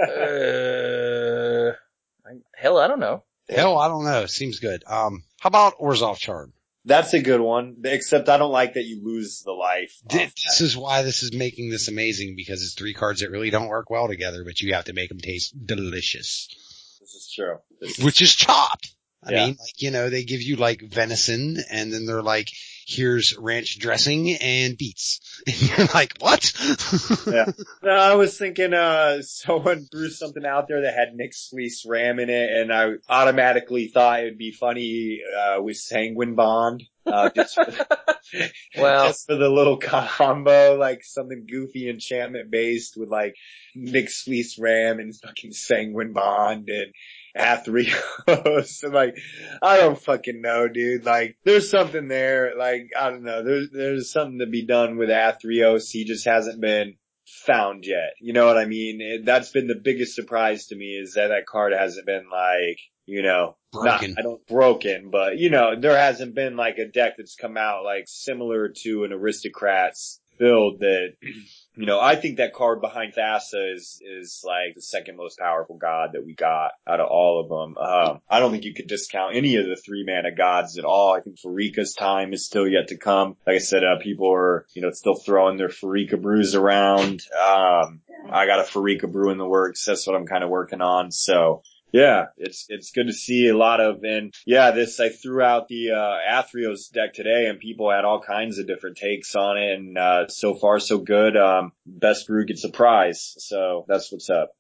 uh, hell, I don't know. Hell, I don't know. Seems good. Um, how about Orzhov Charm? That's a good one, except I don't like that you lose the life. This, this is why this is making this amazing, because it's three cards that really don't work well together, but you have to make them taste delicious. This is true. This Which is chopped. I Yeah. mean, like, you know, they give you like venison and then they're like, here's ranch dressing and beets. And you're like, what? Yeah. No, I was thinking, uh, someone threw something out there that had mixed fleece ram in it, and I automatically thought it would be funny, uh, with Sanguine Bond. Uh, just for, Well, just for the little combo, like something goofy enchantment based with like mixed fleece ram and fucking Sanguine Bond and Athreos. And like, I don't fucking know, dude. Like, there's something there. Like, I don't know. There's, there's something to be done with Athreos. He just hasn't been found yet. You know what I mean? It, that's been the biggest surprise to me, is that that card hasn't been like, you know, Broken. not, I don't broken, but you know, there hasn't been like a deck that's come out like similar to an Aristocrats build that, you know, I think that card behind Thassa is, is like the second most powerful god that we got out of all of them. Um, I don't think you could discount any of the three mana gods at all. I think Farika's time is still yet to come. Like I said, uh, people are, you know, still throwing their Farika brews around. Um, I got a Farika brew in the works. That's what I'm kind of working on. So, yeah, it's, it's good to see a lot of, and yeah, this, I threw out the, uh, Athreos deck today and people had all kinds of different takes on it, and, uh, so far so good. Um, best brew gets a prize. So that's what's up.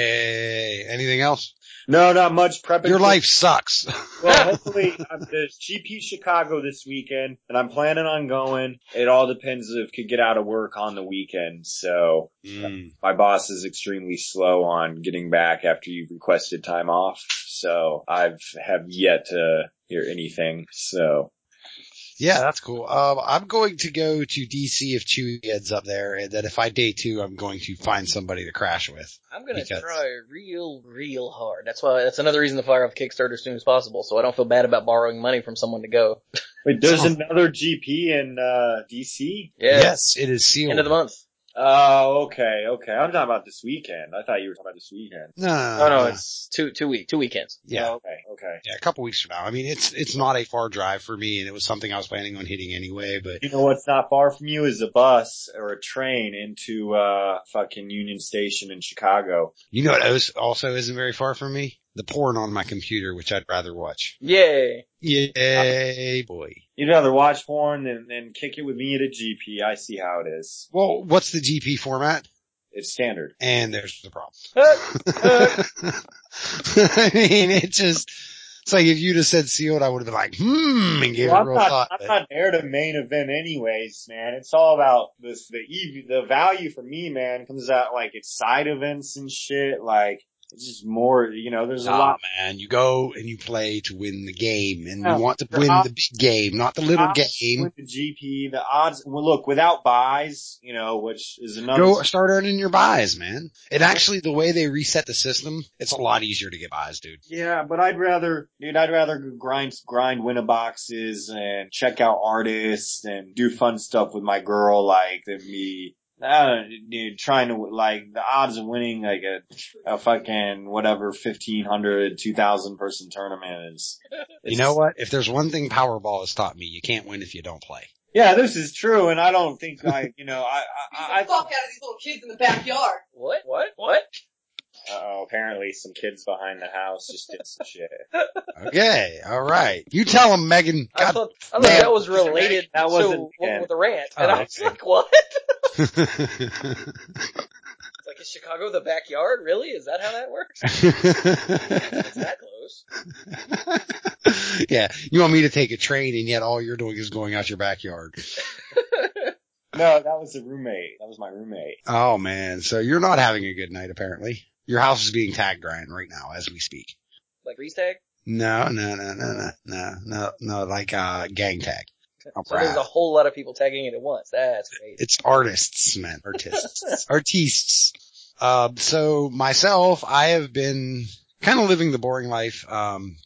Yay. Anything else? No, not much prepping. Your for- life sucks. Well, hopefully, um, there's G P Chicago this weekend, and I'm planning on going. It all depends if I could get out of work on the weekend. So, Mm. my boss is extremely slow on getting back after you've requested time off. So, I've have yet to hear anything. So, Yeah, that's cool. Um, I'm going to go to D C if Chewy heads up there, and then if I day two, I'm going to find somebody to crash with. I'm gonna Because- try real, real hard. That's why, that's another reason to fire off Kickstarter as soon as possible, so I don't feel bad about borrowing money from someone to go. wait, there's Oh. another G P in, uh, D C? Yeah. Yes, it is sealed. End of the month. Oh, okay, okay. I'm talking about this weekend. I thought you were talking about this weekend. No, no, No, no, no. it's two, two week, two weekends. Yeah. Oh, okay, okay. Yeah, a couple weeks from now. I mean, it's, it's not a far drive for me, and it was something I was planning on hitting anyway, but You know what's not far from you is a bus or a train into, uh, fucking Union Station in Chicago. you know what else also isn't very far from me? The porn on my computer, which I'd rather watch. Yay. Yay, boy. You'd rather watch porn than, than kick it with me at a G P. I see how it is. Well, what's the G P format? It's standard. And there's the problem. Uh, I mean, it just, it's like if you'd have said sealed, I would have been like, hmm, and gave Well, it a I'm real not, thought. I'm but- not there to main event anyways, man. It's all about this, the E V, the value for me, man, comes out like it's side events and shit. Like, it's just more, you know, there's a Nah, lot. man, you go and you play to win the game, and Yeah. you want to win the big game, not the little game. With the G P, the odds, well look, without buys, you know, which is another. Go start earning your buys, man. And actually, the way they reset the system, it's a lot easier to get buys, dude. Yeah, but I'd rather, dude, I'd rather grind, grind Winnaboxes and check out artists and do fun stuff with my girl, like, than me, uh, dude, trying to, like, the odds of winning, like, a, a fucking, whatever, fifteen hundred, two thousand person tournament is. You know what? If there's one thing Powerball has taught me, you can't win if you don't play. Yeah, this is true, and I don't think, like, you know, I, Beat I, I, the fuck out of these little kids in the backyard. what? What? What? uh-oh, apparently some kids behind the house just did some shit. Okay, all right. You tell them, Megan. I God. thought, I thought damn. that was related That to wasn't- what, yeah. with the rant. Oh, And I was okay. like, what? It's like, is Chicago the backyard? Really? Is that how that works? It's that close. Yeah, you want me to take a train and yet all you're doing is going out your backyard. No, that was a roommate. That was my roommate. Oh man, so you're not having a good night apparently. Your house is being tagged, Ryan, right now as we speak. Like freeze tag? No, no, no, no, no, no, no, no, like uh gang tag. Oh, So there's a whole lot of people tagging it at once. That's great. It's artists, man. Artists. Artistes. Um, so myself, I have been kind of living the boring life. Um,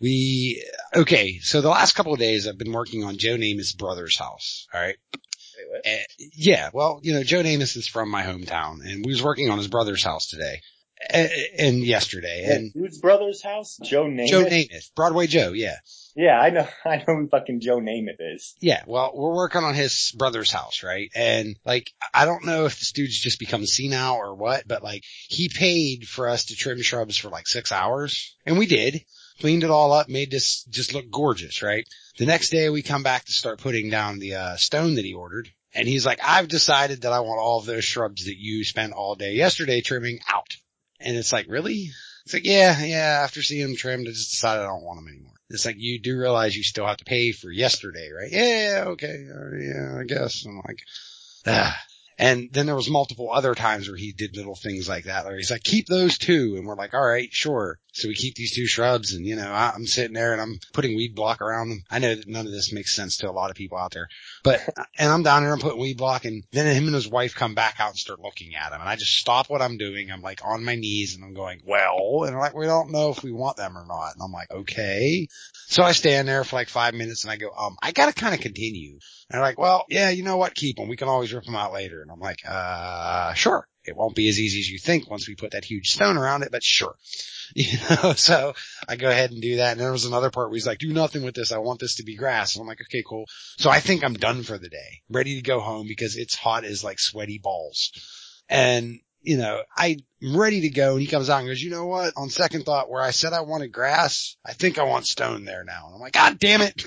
we, okay, so the last couple of days I've been working on Joe Namath's brother's house. All right. Wait, what? Uh, yeah, well, you know, Joe Namath is from my hometown and we was working on his brother's house today. And, and yesterday. And Dude's brother's house? Joe Namath? Joe Namath. Broadway Joe, yeah. Yeah, I know, I know who fucking Joe Namath is. Yeah, well, we're working on his brother's house, right? And like, I don't know if this dude's just become senile or what, but like, he paid for us to trim shrubs for like six hours. And we did. Cleaned it all up, made this just look gorgeous, right? The next day we come back to start putting down the uh, stone that he ordered. And he's like, I've decided that I want all of those shrubs that you spent all day yesterday trimming out. And it's like, really? It's like, yeah, yeah, after seeing them trimmed, I just decided I don't want them anymore. It's like, you do realize you still have to pay for yesterday, right? Yeah, okay, uh, yeah, I guess. I'm like, ah. And then there was multiple other times where he did little things like that, where he's like, keep those two. And we're like, all right, sure. So we keep these two shrubs and, you know, I, I'm sitting there and I'm putting weed block around them. I know that none of this makes sense to a lot of people out there, but, and I'm down here, I'm putting weed block and then him and his wife come back out and start looking at him. And I just stop what I'm doing. I'm like on my knees and I'm going, well, and they're like, we don't know if we want them or not. And I'm like, okay. So I stand there for like five minutes and I go, um, I gotta kind of continue. And they're like, well, yeah, you know what? Keep them. We can always rip them out later. And I'm like, uh, sure. It won't be as easy as you think once we put that huge stone around it, but sure. You know, so I go ahead and do that. And there was another part where he's like, do nothing with this. I want this to be grass. And I'm like, okay, cool. So I think I'm done for the day, ready to go home because it's hot as like sweaty balls. And, you know, I'm ready to go. And he comes out and goes, you know what? On second thought, where I said I wanted grass, I think I want stone there now. And I'm like, God damn it.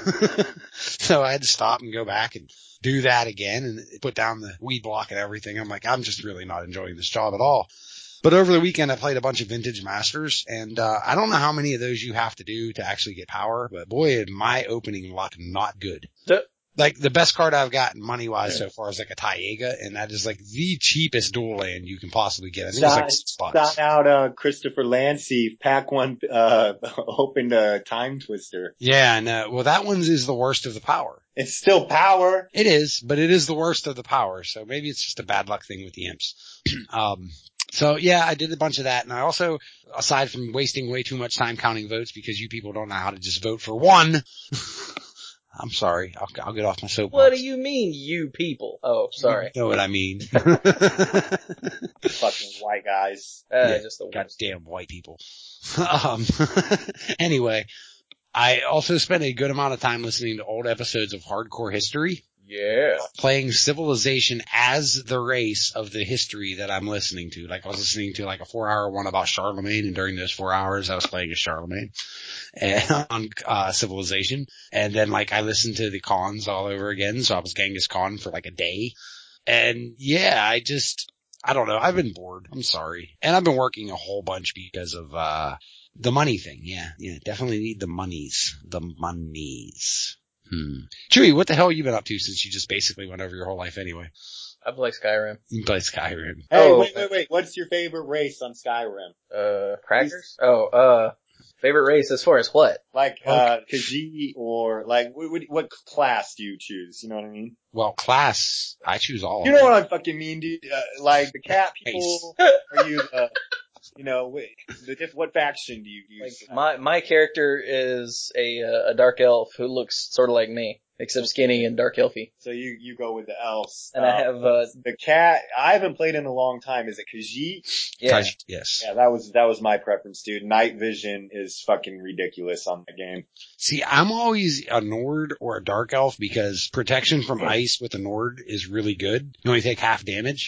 So I had to stop and go back and do that again and put down the weed block and everything. I'm like, I'm just really not enjoying this job at all. But over the weekend, I played a bunch of Vintage Masters, and uh I don't know how many of those you have to do to actually get power, but boy, is my opening luck not good. The- Like, the best card I've gotten money-wise so far is like a Taiga, and that is like the cheapest dual land you can possibly get. I think it's like six bucks. Shout out uh, Christopher Lancy, pack one, uh, opened a time twister. Yeah, no, well, that one is the worst of the power. It's still power. It is, but it is the worst of the power, so maybe it's just a bad luck thing with the imps. um So yeah, I did a bunch of that. And I also, aside from wasting way too much time counting votes because you people don't know how to just vote for one, I'm sorry. I'll, I'll get off my soapbox. What do you mean, you people? Oh, sorry. You know what I mean. Fucking white guys. Uh, Yeah, just the worst. goddamn white people. Um, anyway, I also spent a good amount of time listening to old episodes of Hardcore History. Yeah. Playing Civilization as the race of the history that I'm listening to. Like, I was listening to like a four hour one about Charlemagne, and during those four hours I was playing as Charlemagne and on uh Civilization. And then like I listened to the Khans all over again, so I was Genghis Khan for like a day. And yeah, I just I don't know, I've been bored. I'm sorry. And I've been working a whole bunch because of uh the money thing. Yeah, yeah, definitely need the monies. The monies. Hmm. Chewy, what the hell have you been up to since you just basically went over your whole life anyway? I play Skyrim. You play Skyrim. Hey, Oh, wait, wait, wait. What's your favorite race on Skyrim? Uh, crackers? Oh, uh, favorite race as far as what? Like, uh, Khajiit or like, what, what, what class do you choose? You know what I mean? Well, class, I choose all You of know them. what I fucking mean, dude? Uh, like the cat people, are you, uh, you know, wait, the diff- what faction do you Like, use? my, my character is a, uh, a dark elf who looks sort of like me, except skinny and dark elfy. So you, you go with the elves. And Uh, I have, uh, the cat, I haven't played in a long time. Is it Khajiit? yeah. Kaj- Yes. Yeah, that was, that was my preference, dude. Night vision is fucking ridiculous on that game. See, I'm always a Nord or a Dark Elf because protection from ice with a Nord is really good. You only take half damage.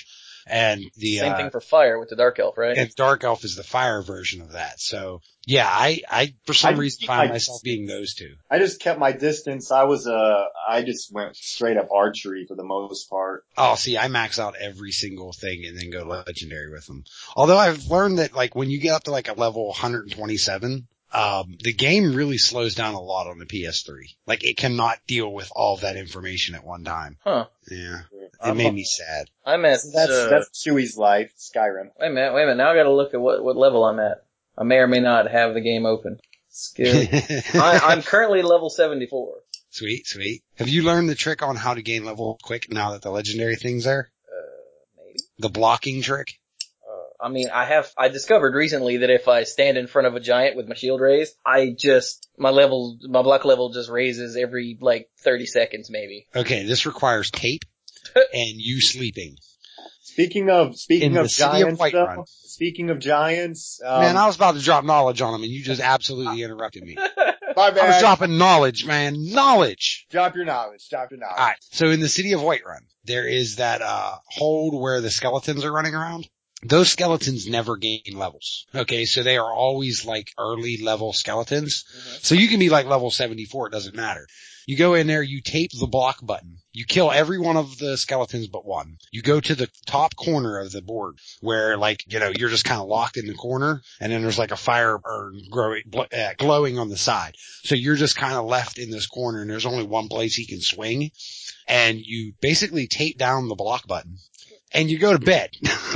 And the, Same uh, thing for fire with the Dark Elf, right? and Dark Elf is the fire version of that. So yeah, I, I, for some I reason keep find my myself distance. being those two. I just kept my distance. I was, uh, I just went straight up archery for the most part. Oh, see, I max out every single thing and then go legendary with them. Although I've learned that like when you get up to like a level one hundred twenty-seven, um, the game really slows down a lot on the P S three. Like it cannot deal with all of that information at one time. Huh. Yeah. It I'm- made me sad. I'm at, That's, uh, that's Chewie's life, Skyrim. wait a minute, wait a minute. Now I gotta look at what, what level I'm at. I may or may not have the game open. Skill. I, I'm currently level seventy-four. Sweet, sweet. Have you learned the trick on how to gain level quick now that the legendary thing's there? Uh, maybe. The blocking trick? Uh, I mean, I have, I discovered recently that if I stand in front of a giant with my shield raised, I just, my level, my block level just raises every, like, thirty seconds maybe. Okay, this requires tape and you sleeping. Speaking of, speaking In of the city of giants, Whiterun. though, speaking of giants, um, Man, I was about to drop knowledge on him and you just absolutely interrupted me. my I was bad. dropping knowledge, man. Knowledge. Drop your knowledge. Drop your knowledge. Alright, so in the city of Whiterun, there is that, uh, hold where the skeletons are running around. Those skeletons never gain levels. Okay, so they are always like early level skeletons. Mhm. So you can be like level seventy-four, it doesn't matter. You go in there, you tape the block button. You kill every one of the skeletons but one. You go to the top corner of the board where like, you know, you're just kind of locked in the corner and then there's like a fire burn growing, uh, glowing on the side. So you're just kind of left in this corner and there's only one place he can swing and you basically tape down the block button. And you go to bed.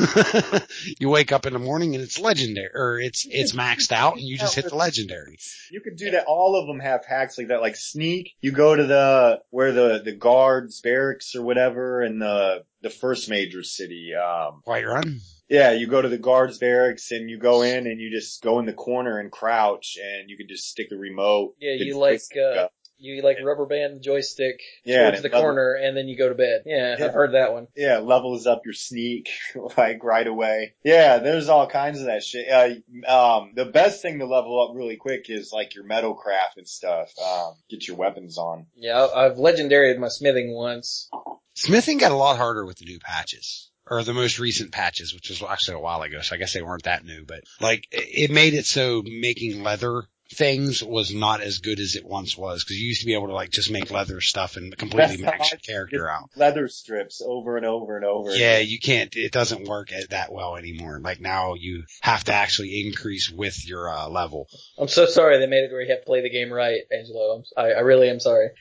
You wake up in the morning and it's legendary, or it's, it's maxed out and you just hit the legendary. You could do that. All of them have hacks like that, like sneak. You go to the, where the, the guards barracks or whatever in the, the first major city. Um, Whiterun? yeah, you go to the guards barracks and you go in and you just go in the corner and crouch and you can just stick the remote. Yeah, the you like, joystick uh, up. you like rubber band the joystick Yeah, towards and the it level- corner and then you go to bed. Yeah, Yeah. I've heard that one. Yeah, levels up your sneak, like, right away. Yeah, there's all kinds of that shit. Uh, um, the best thing to level up really quick is, like, your metalcraft and stuff. Um, get your weapons on. Yeah, I- I've legendaried my smithing once. Smithing got a lot harder with the new patches. Or the most recent patches, which was actually a while ago, so I guess they weren't that new, but like, it made it so making leather things was not as good as it once was, because you used to be able to like just make leather stuff and completely That's max how your character Get out. leather strips over and over and over. Yeah, you can't, it doesn't work at that well anymore. Like now you have to actually increase with your uh, level. I'm so sorry they made it where you have to play the game right, Angelo. I'm, I, I really am sorry.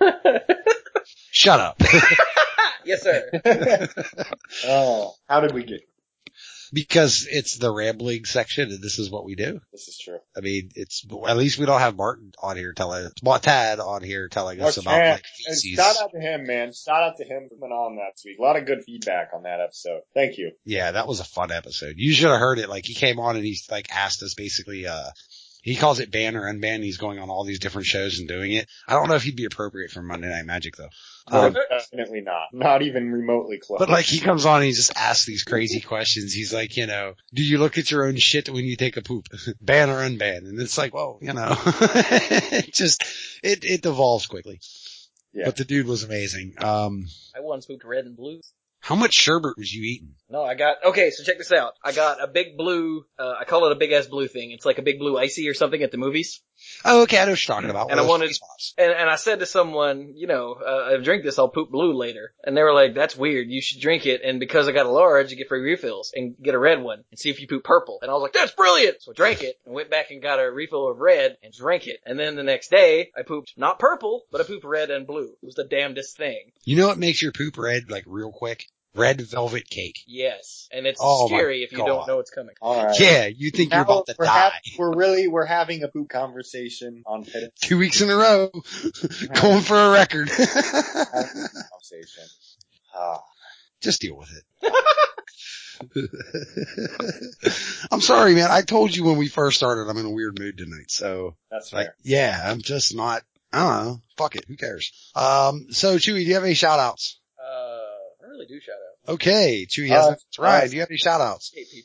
Shut up. Yes, sir. Oh, how did we get? Because it's the rambling section and this is what we do. This is true. I mean, it's, at least we don't have Martin on here telling, well, Tad on here telling us Okay. about like And feces. shout out to him, man. Shout out to him for coming on that week. A lot of good feedback on that episode. Thank you. Yeah, that was a fun episode. You should have heard it. Like he came on and he's like asked us basically, uh, he calls it ban or unban. He's going on all these different shows and doing it. I don't know if he'd be appropriate for Monday Night Magic though. Um, No, definitely not. Not even remotely close. but like he comes on and he just asks these crazy questions. He's like, you know, do you look at your own shit when you take a poop? Ban or unban? And it's like, whoa, you know, it just, it, it devolves quickly. Yeah. But the dude was amazing. Um, I once pooped red and blue. how much sherbet was you eating? No, I got, okay, so check this out. I got a big blue, uh, I call it a big ass blue thing. It's like a big blue icy or something at the movies. Oh, okay. I know what you're talking about. And I Those wanted- face pops. And, and I said to someone, you know, uh, if I drink this, I'll poop blue later. And they were like, that's weird. You should drink it. And because I got a large, you get free refills and get a red one and see if you poop purple. And I was like, that's brilliant. So I drank it and went back and got a refill of red and drank it. And then the next day I pooped not purple, but I pooped red and blue. It was the damnedest thing. You know what makes your poop red, like real quick? Red velvet cake. Yes. And it's Oh my scary if you God. don't know it's coming. All right. Yeah, you think you're Now about to we're die. hav- we're really, we're having a poop conversation on Pitt. Two weeks in a row. Going for a record. Conversation. Ah. Just deal with it. I'm sorry, man. I told you when we first started I'm in a weird mood tonight. So, That's like, fair. yeah, I'm just not, I don't know. Fuck it. Who cares? Um, so Chewy, do you have any shout outs? Uh, I really do shout out. Okay. Chewy has, Uh, that's right. uh, Do you have any shout outs? Hate people.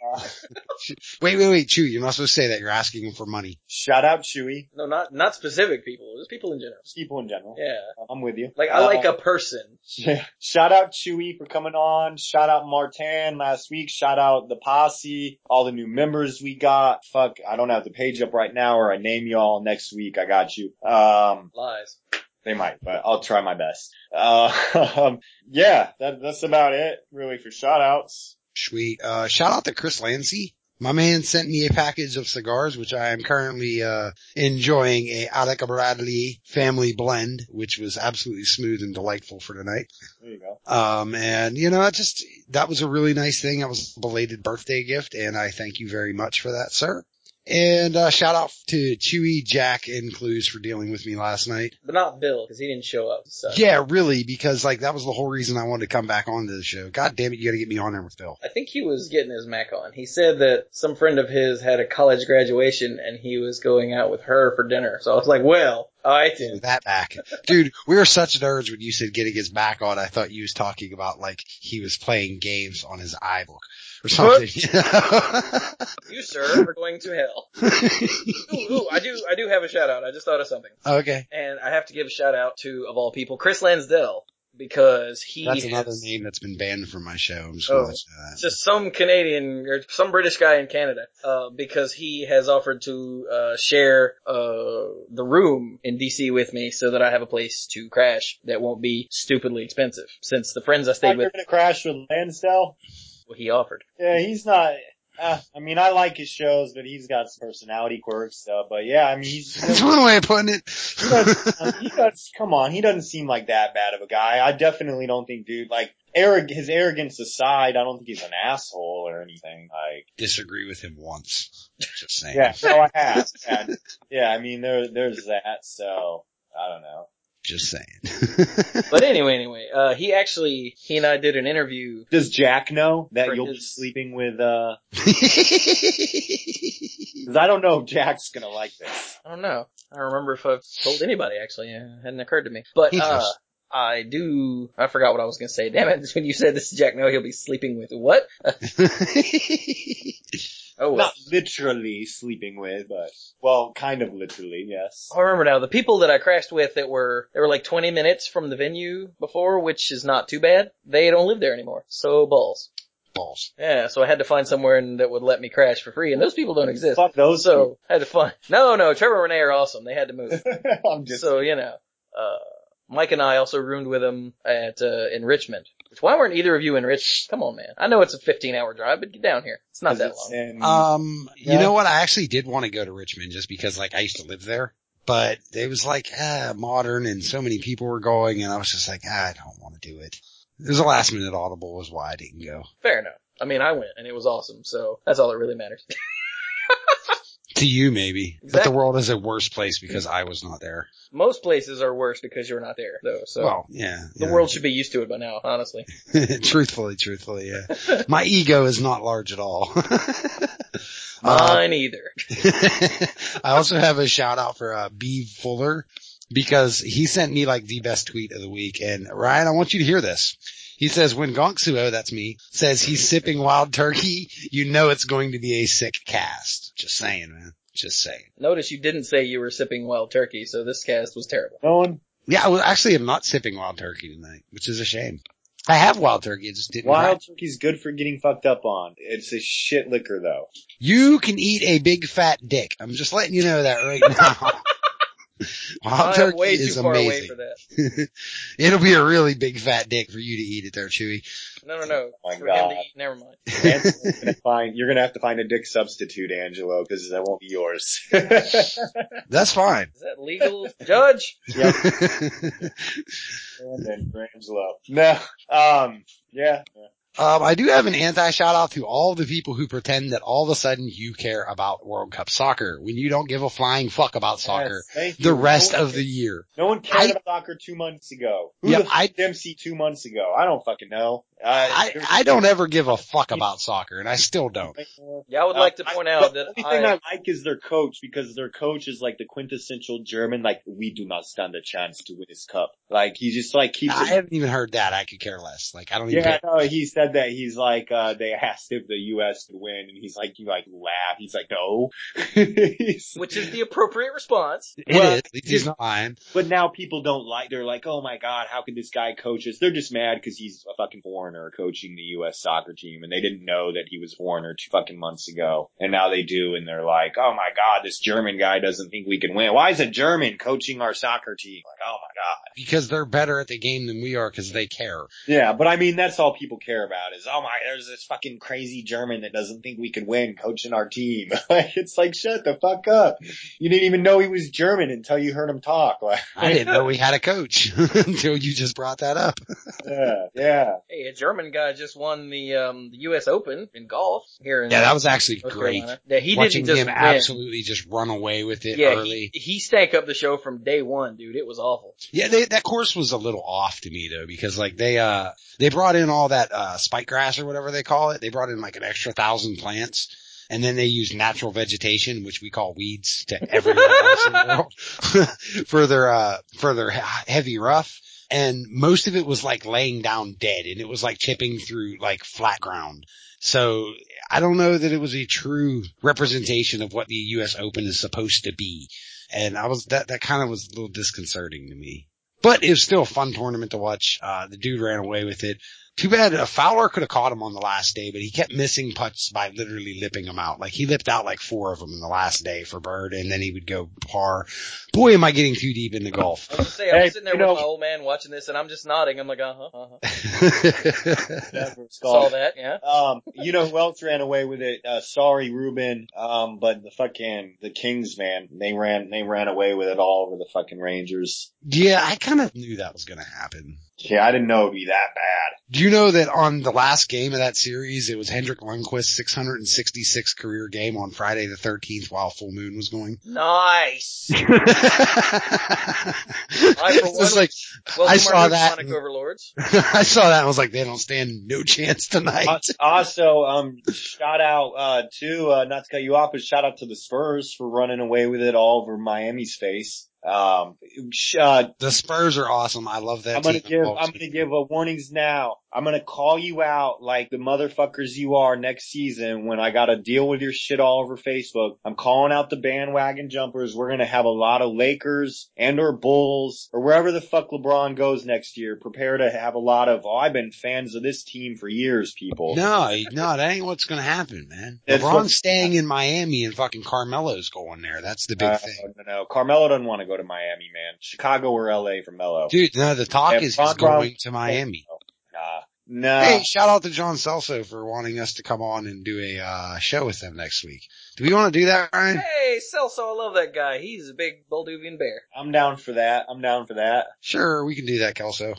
Uh, Wait, wait, wait, Chewy, you're not supposed to say that. You're asking him for money. shout out Chewy. No, not not specific people. Just people in general. Just people in general. Yeah. I'm with you. Like I Uh, like a person. Shout out Chewy for coming on. Shout out Martin last week. Shout out the posse. All the new members we got. Fuck, I don't have the page up right now or I name y'all next week. I got you. Um, Lies. they might, but I'll try my best. Uh, um, yeah, that, that's about it really for shout outs. Sweet. Uh, shout out to Chris Lancy. My man sent me a package of cigars, which I am currently, uh, enjoying a Attica Bradley family blend, which was absolutely smooth and delightful for tonight. There you go. Um, and you know, it just, that was a really nice thing. That was a belated birthday gift, and I thank you very much for that, sir. And, uh, shout out to Chewy, Jack, and Clues for dealing with me last night. But not Bill, because he didn't show up. So. Yeah, really, because like that was the whole reason I wanted to come back onto the show. God damn it, you gotta get me on there with Bill. I think he was getting his Mac on. He said that some friend of his had a college graduation and he was going out with her for dinner. So I was like, well, alright then. With that back. Dude, we were such nerds when you said getting his back on. I thought you was talking about like he was playing games on his iBook or something. You, sir, are going to hell. Ooh, ooh, I do, I do have a shout out. I just thought of something. Okay. And I have to give a shout out to, of all people, Chris Lansdell. Because he That's has, another name that's been banned from my show. I'm just Oh, gonna let you know that. it's just some Canadian or some British guy in Canada, uh, because he has offered to, uh, share, uh, the room in D C with me so that I have a place to crash that won't be stupidly expensive. Since the friends I stayed You're with, gonna crash with Lansdale? what he offered. Yeah, he's not. Uh, I mean, I like his shows, but he's got some personality quirks. Uh, but yeah, I mean, he's. That's one way of putting it. He does, um, he does, come on, he doesn't seem like that bad of a guy. I definitely don't think, dude, like, arrog- his arrogance aside, I don't think he's an asshole or anything. Like, Disagree with him once. Just saying. yeah, no, I have. Yeah, yeah, I mean, there, there's that, so, I don't know. Just saying. But anyway, anyway, uh, he actually, he and I did an interview. Does Jack know that For you'll be his- sleeping with, uh, cause I don't know if Jack's gonna like this. I don't know. I don't remember if I've told anybody actually. It hadn't occurred to me. But, He uh, does. I do, I forgot what I was gonna say. Damn it, when you said this is Jack, no, he'll be sleeping with what? Oh, well. Not literally sleeping with, but, well, kind of literally, yes. I remember now, the people that I crashed with that were, they were like twenty minutes from the venue before, which is not too bad. They don't live there anymore. So balls. Balls. Yeah, so I had to find somewhere in, that would let me crash for free, and those people don't exist. Fuck those So, I had to find, no, no, Trevor and Renee are awesome. They had to move. people. I'm just, So, you know, uh, Mike and I also roomed with him at, uh, in Richmond. Which, why weren't either of you in Richmond? Come on, man. I know it's a fifteen hour drive, but get down here. It's not that long. and, Um, you Yeah. know what? I actually did want to go to Richmond just because like I used to live there, but it was like, ah, modern and so many people were going and I was just like, ah, I don't want to do it. It was a last minute audible was why I didn't go. Fair enough. I mean, I went, and it was awesome, so that's all that really matters. To you maybe, but Exactly. the world is a worse place because I was not there. Most places are worse because you're not there, though, so. Well, yeah. The yeah. world should be used to it by now, honestly. truthfully, truthfully, yeah. My ego is not large at all. Mine either. I also have a shout out for uh, B Fuller because he sent me like the best tweet of the week. And Ryan, I want you to hear this. He says, when Gonksuo, that's me, says he's sipping wild turkey, you know it's going to be a sick cast. Just saying, man. Just saying. Notice you didn't say you were sipping wild turkey, so this cast was terrible. no one, Yeah, I was actually I'm not sipping wild turkey tonight, which is a shame. I have wild turkey, it just didn't. wild turkey's good for getting fucked up on. It's a shit liquor though. You can eat a big fat dick. I'm just letting you know that right now. Wild I am turkey way too is far away amazing. for that. It'll be a really big fat dick for you to eat it there, Chewy. No, no, no. Oh my for him to God. eat, never mind. Angela's gonna find, you're gonna have to find a dick substitute, Angelo, because that won't be yours. That's fine. Is that legal? Judge? Yep. And then for Angelo. No. Um. Yeah. Um, I do have an anti-shout out to all the people who pretend that all of a sudden you care about World Cup soccer when you don't give a flying fuck about soccer Yes, thank the you. rest no one of the year. No one cared I- about soccer two months ago. Who Yeah, the fuck I- did M C two months ago? I don't fucking know. Uh, I, I don't ever give a fuck about soccer, and I still don't. Yeah, I would like to Uh, point I, out the that only thing I, I like is their coach, because their coach is like the quintessential German. Like, we do not stand a chance to win this cup. Like, he just like keeps I it. haven't even heard that. I could care less. Like, I don't even Yeah, pay. no, he said that. He's like, uh, they asked if the U S could win, and he's like, you like laugh. He's like, no. He's- which is the appropriate response. It Well, is. He's just- not lying. But now people don't like, they're like, oh my god, how could this guy coach us? They're just mad because he's a fucking foreigner coaching the U S soccer team, and they didn't know that he was a foreigner two fucking months ago. And now they do, and they're like, oh my god, this German guy doesn't think we can win. Why is a German coaching our soccer team? Like, oh my god. Because they're better at the game than we are because they care. Yeah, but I mean, that's all people care about is, oh my, there's this fucking crazy German that doesn't think we could win coaching our team. It's like, shut the fuck up. You didn't even know he was German until you heard him talk. Like, I didn't know we had a coach until you just brought that up. yeah, yeah. Hey, a German guy just won the um the U S Open in golf here in Yeah, that was actually North great. Carolina. Yeah, he Watching didn't just him win. absolutely just run away with it Yeah, early. he, he stank up the show from day one, dude. It was awful. Yeah, they, that course was a little off to me though, because like they, uh, they brought in all that, uh, spike grass or whatever they call it. They brought in like an extra thousand plants, and then they used natural vegetation, which we call weeds, to everywhere else in the world for their, uh, for their heavy rough. And most of it was like laying down dead, and it was like chipping through like flat ground. So I don't know that it was a true representation of what the U S Open is supposed to be. And I was, that, that kind of was a little disconcerting to me. But it was still a fun tournament to watch. Uh, the dude ran away with it. Too bad a Fowler could have caught him on the last day, but he kept missing putts by literally lipping them out. Like he lipped out like four of them in the last day for Bird, and then he would go par. Boy, am I getting too deep into golf. I was gonna say, I'm Hey, sitting there you with know- my old man watching this, and I'm just nodding. I'm like, uh huh, uh huh. Whatever it's Saw called. that, yeah. Um, you know who else ran away with it? Uh, sorry, Ruben. Um, but the fucking, the Kings, man, they ran, they ran away with it all over the fucking Rangers. Yeah, I kind of knew that was going to happen. Yeah, I didn't know it'd be that bad. Do you know that on the last game of that series, it was Hendrik Lundqvist's six hundred sixty-sixth career game on Friday the thirteenth while full moon was going? Nice. I for was one- like, Welcome I saw our that. Sonic Overlords. I saw that and was like, they don't stand no chance tonight. Also, um, shout out, uh, to, uh, not to cut you off, but shout out to the Spurs for running away with it all over Miami's face. Um, sh- uh, The Spurs are awesome. I love that I'm gonna team. give, I'm gonna give a warnings now. I'm gonna call you out like the motherfuckers you are next season when I gotta deal with your shit all over Facebook. I'm calling out the bandwagon jumpers. We're gonna have a lot of Lakers and or Bulls or wherever the fuck LeBron goes next year. Prepare to have a lot of, oh, I've been fans of this team for years, people. No, no, that ain't what's gonna happen, man. It's LeBron's what- staying in Miami and fucking Carmelo's going there. That's the big Uh, thing. no, no, Carmelo doesn't want to go to Miami, man. Chicago or L A for Melo. Dude, no, the talk Yeah, is Bron- he's going to Miami. Nah. Nah. Hey, shout out to John Celso for wanting us to come on and do a uh show with them next week. Do we want to do that, Ryan? Hey, Celso, I love that guy. He's a big Balduvian bear. I'm down for that. I'm down for that. Sure, we can do that, Kelso.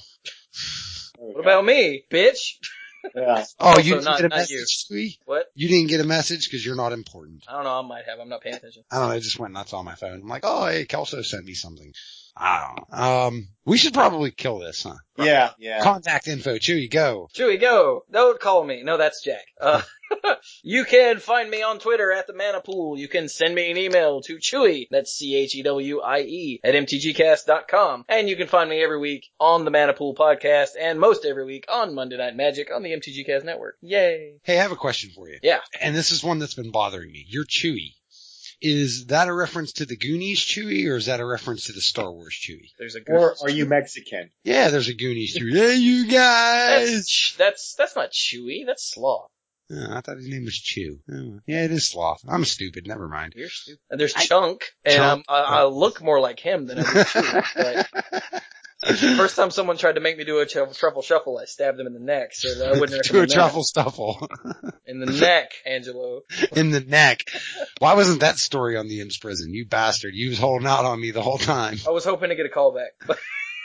What about me, bitch? Yeah. Oh, Also you didn't not- get a not message, you. Sweet? What? You didn't get a message because you're not important. I don't know. I might have. I'm not paying attention. I don't know. It just went nuts on my phone. I'm like, oh, hey, Kelso sent me something. I don't know. Um, we should probably kill this, huh? Yeah. Yeah. Contact info, Chewy, go. Chewy, go. Don't call me. No, that's Jack. Uh, you can find me on Twitter at the Manapool. You can send me an email to Chewy, that's C H E W I E, at M T G cast dot com. And you can find me every week on the Manapool podcast and most every week on Monday Night Magic on the M T G Cast Network. Yay. Hey, I have a question for you. Yeah. And this is one that's been bothering me. You're Chewy. Is that a reference to the Goonies Chewy, or is that a reference to the Star Wars Chewy? There's a Or good. are you Mexican? Yeah, there's a Goonies Chewy. Hey, you guys! That's, that's, that's not Chewy. That's Sloth. Oh, I thought his name was Chew. Oh, yeah, it is Sloth. I'm stupid. Never mind. You're stupid. And there's I- Chunk, and Chunk. um, I, I look more like him than I do Chewy. But first time someone tried to make me do a tr- truffle shuffle, I stabbed them in the neck, so I wouldn't To a recommend that. truffle stuffle. In the neck, Angelo. In the neck. Why wasn't that story on the Imps prison? You bastard. You was holding out on me the whole time. I was hoping to get a call back, but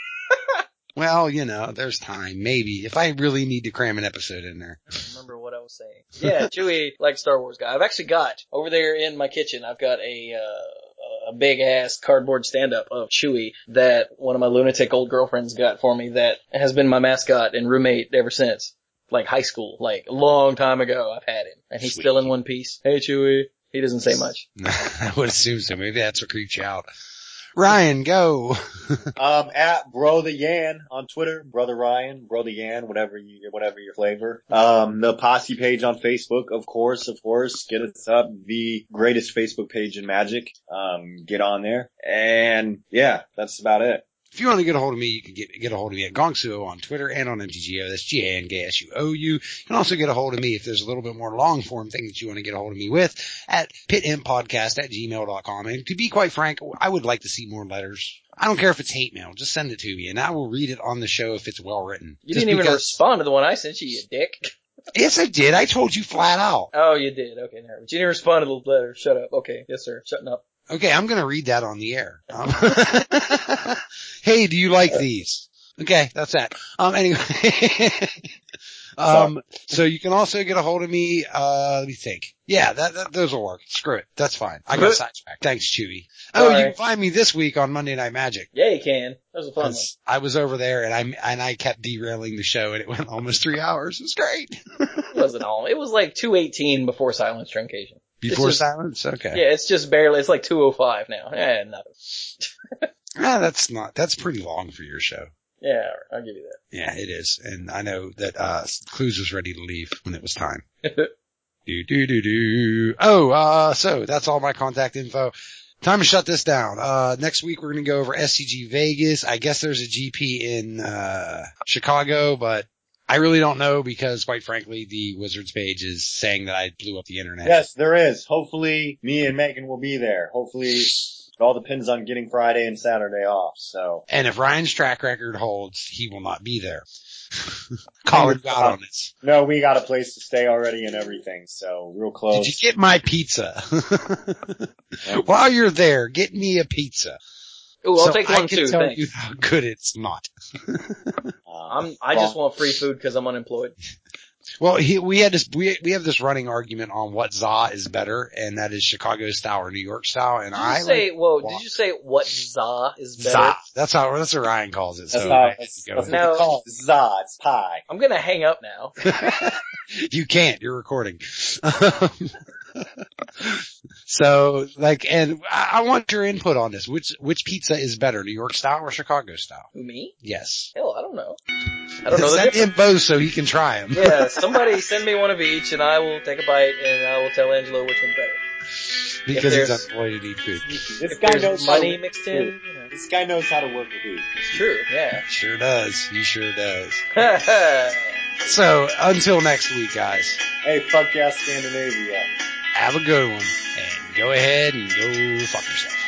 Well, you know, there's time. Maybe. If I really need to cram an episode in there. I don't remember what I was saying. Yeah, Chewy, like Star Wars guy. I've actually got, over there in my kitchen, I've got a, uh, a big ass cardboard stand-up of Chewy that one of my lunatic old girlfriends got for me that has been my mascot and roommate ever since. like high school, like a long time ago. I've had him, and he's Sweet. still in one piece. Hey, Chewie. He doesn't say much. I would assume so. Maybe that's what creeps you out. Ryan, go. Um, at Bro the Yan on Twitter, Brother Ryan, Bro the Yan, whatever you, whatever your flavor. Um, the Posse page on Facebook, of course, of course, get us up, the greatest Facebook page in Magic. Um, get on there. And yeah, that's about it. If you want to get a hold of me, you can get get a hold of me at Gongsuo on Twitter and on M T G O. That's G A N G S U O U. You can also get a hold of me if there's a little bit more long form thing that you want to get a hold of me with at pithimpodcast at gmail dot com. And to be quite frank, I would like to see more letters. I don't care if it's hate mail. Just send it to me and I will read it on the show if it's well written. You Just didn't even because- respond to the one I sent you, you dick. Yes, I did. I told you flat out. Oh, you did. Okay, never. But you didn't respond to the letter. Shut up. Okay. Yes, sir. Shutting up. Okay, I'm going to read that on the air. Um, hey, do you like these? Okay, that's that. Um, anyway. um, so you can also get a hold of me, uh, let me think. Yeah, that, that, those will work. Screw it. That's fine. I got sidetracked. Thanks, Chewy. Oh, Sorry. you can find me this week on Monday Night Magic. Yeah, you can. That was a fun one. 'Cause I was over there and I, and I kept derailing the show and it went almost three hours. It was great. It wasn't all. It was like two eighteen before Silence Truncation. Before just- silence? Okay. Yeah, it's just barely, it's like two oh five now. Eh, nothing. Ah, that's not, that's pretty long for your show. Yeah, I'll give you Yeah, it is. And I know that, uh, Clues was ready to leave when it was time. do, do, do, do. Oh, uh, so that's all my contact info. Time to shut this down. Uh, next week we're going to go over S C G Vegas. I guess there's a G P in, uh, Chicago, but I really don't know because quite frankly, the Wizards page is saying that I blew up the internet. Yes, there is. Hopefully me and Megan will be there. Hopefully it all depends on getting Friday and Saturday off, so. And if Ryan's track record holds, he will not be there. Calling you out on this. No, we got a place to stay already and everything, so real close. Did you get my pizza? While you're there, get me a pizza. Ooh, I'll so take I one can too, tell thanks. you how good it's not. Um, I'm, I just want free food because I'm unemployed. Well, he, we had this, we, we have this running argument on what za is better, and that is Chicago style or New York style, and Did you I say, like whoa, wa- did you say what za is better? za. That's how, that's what Ryan calls it. That's so how, I had that's, to go that's with what No. we call it. Za, it's pie. I'm gonna hang up now. it. You can't, you're recording. So, like, and I, I want your input on this. Which, which pizza is better, New York style or Chicago style? Who, me? Yes. Hell, I don't know. I don't know the Send difference. him both so he can try them. Yeah, somebody send me one of each and I will take a bite and I will tell Angelo which one's better. Because If he's there's- unemployed to eat food. This If guy there's knows how to money work mixed with in, food. you know. This guy knows how to work with food. It's true, yeah. Sure does. He sure does. Hey, So, until next week, guys, Hey, fuck yeah, Scandinavia. have a good one, and go ahead and go fuck yourself.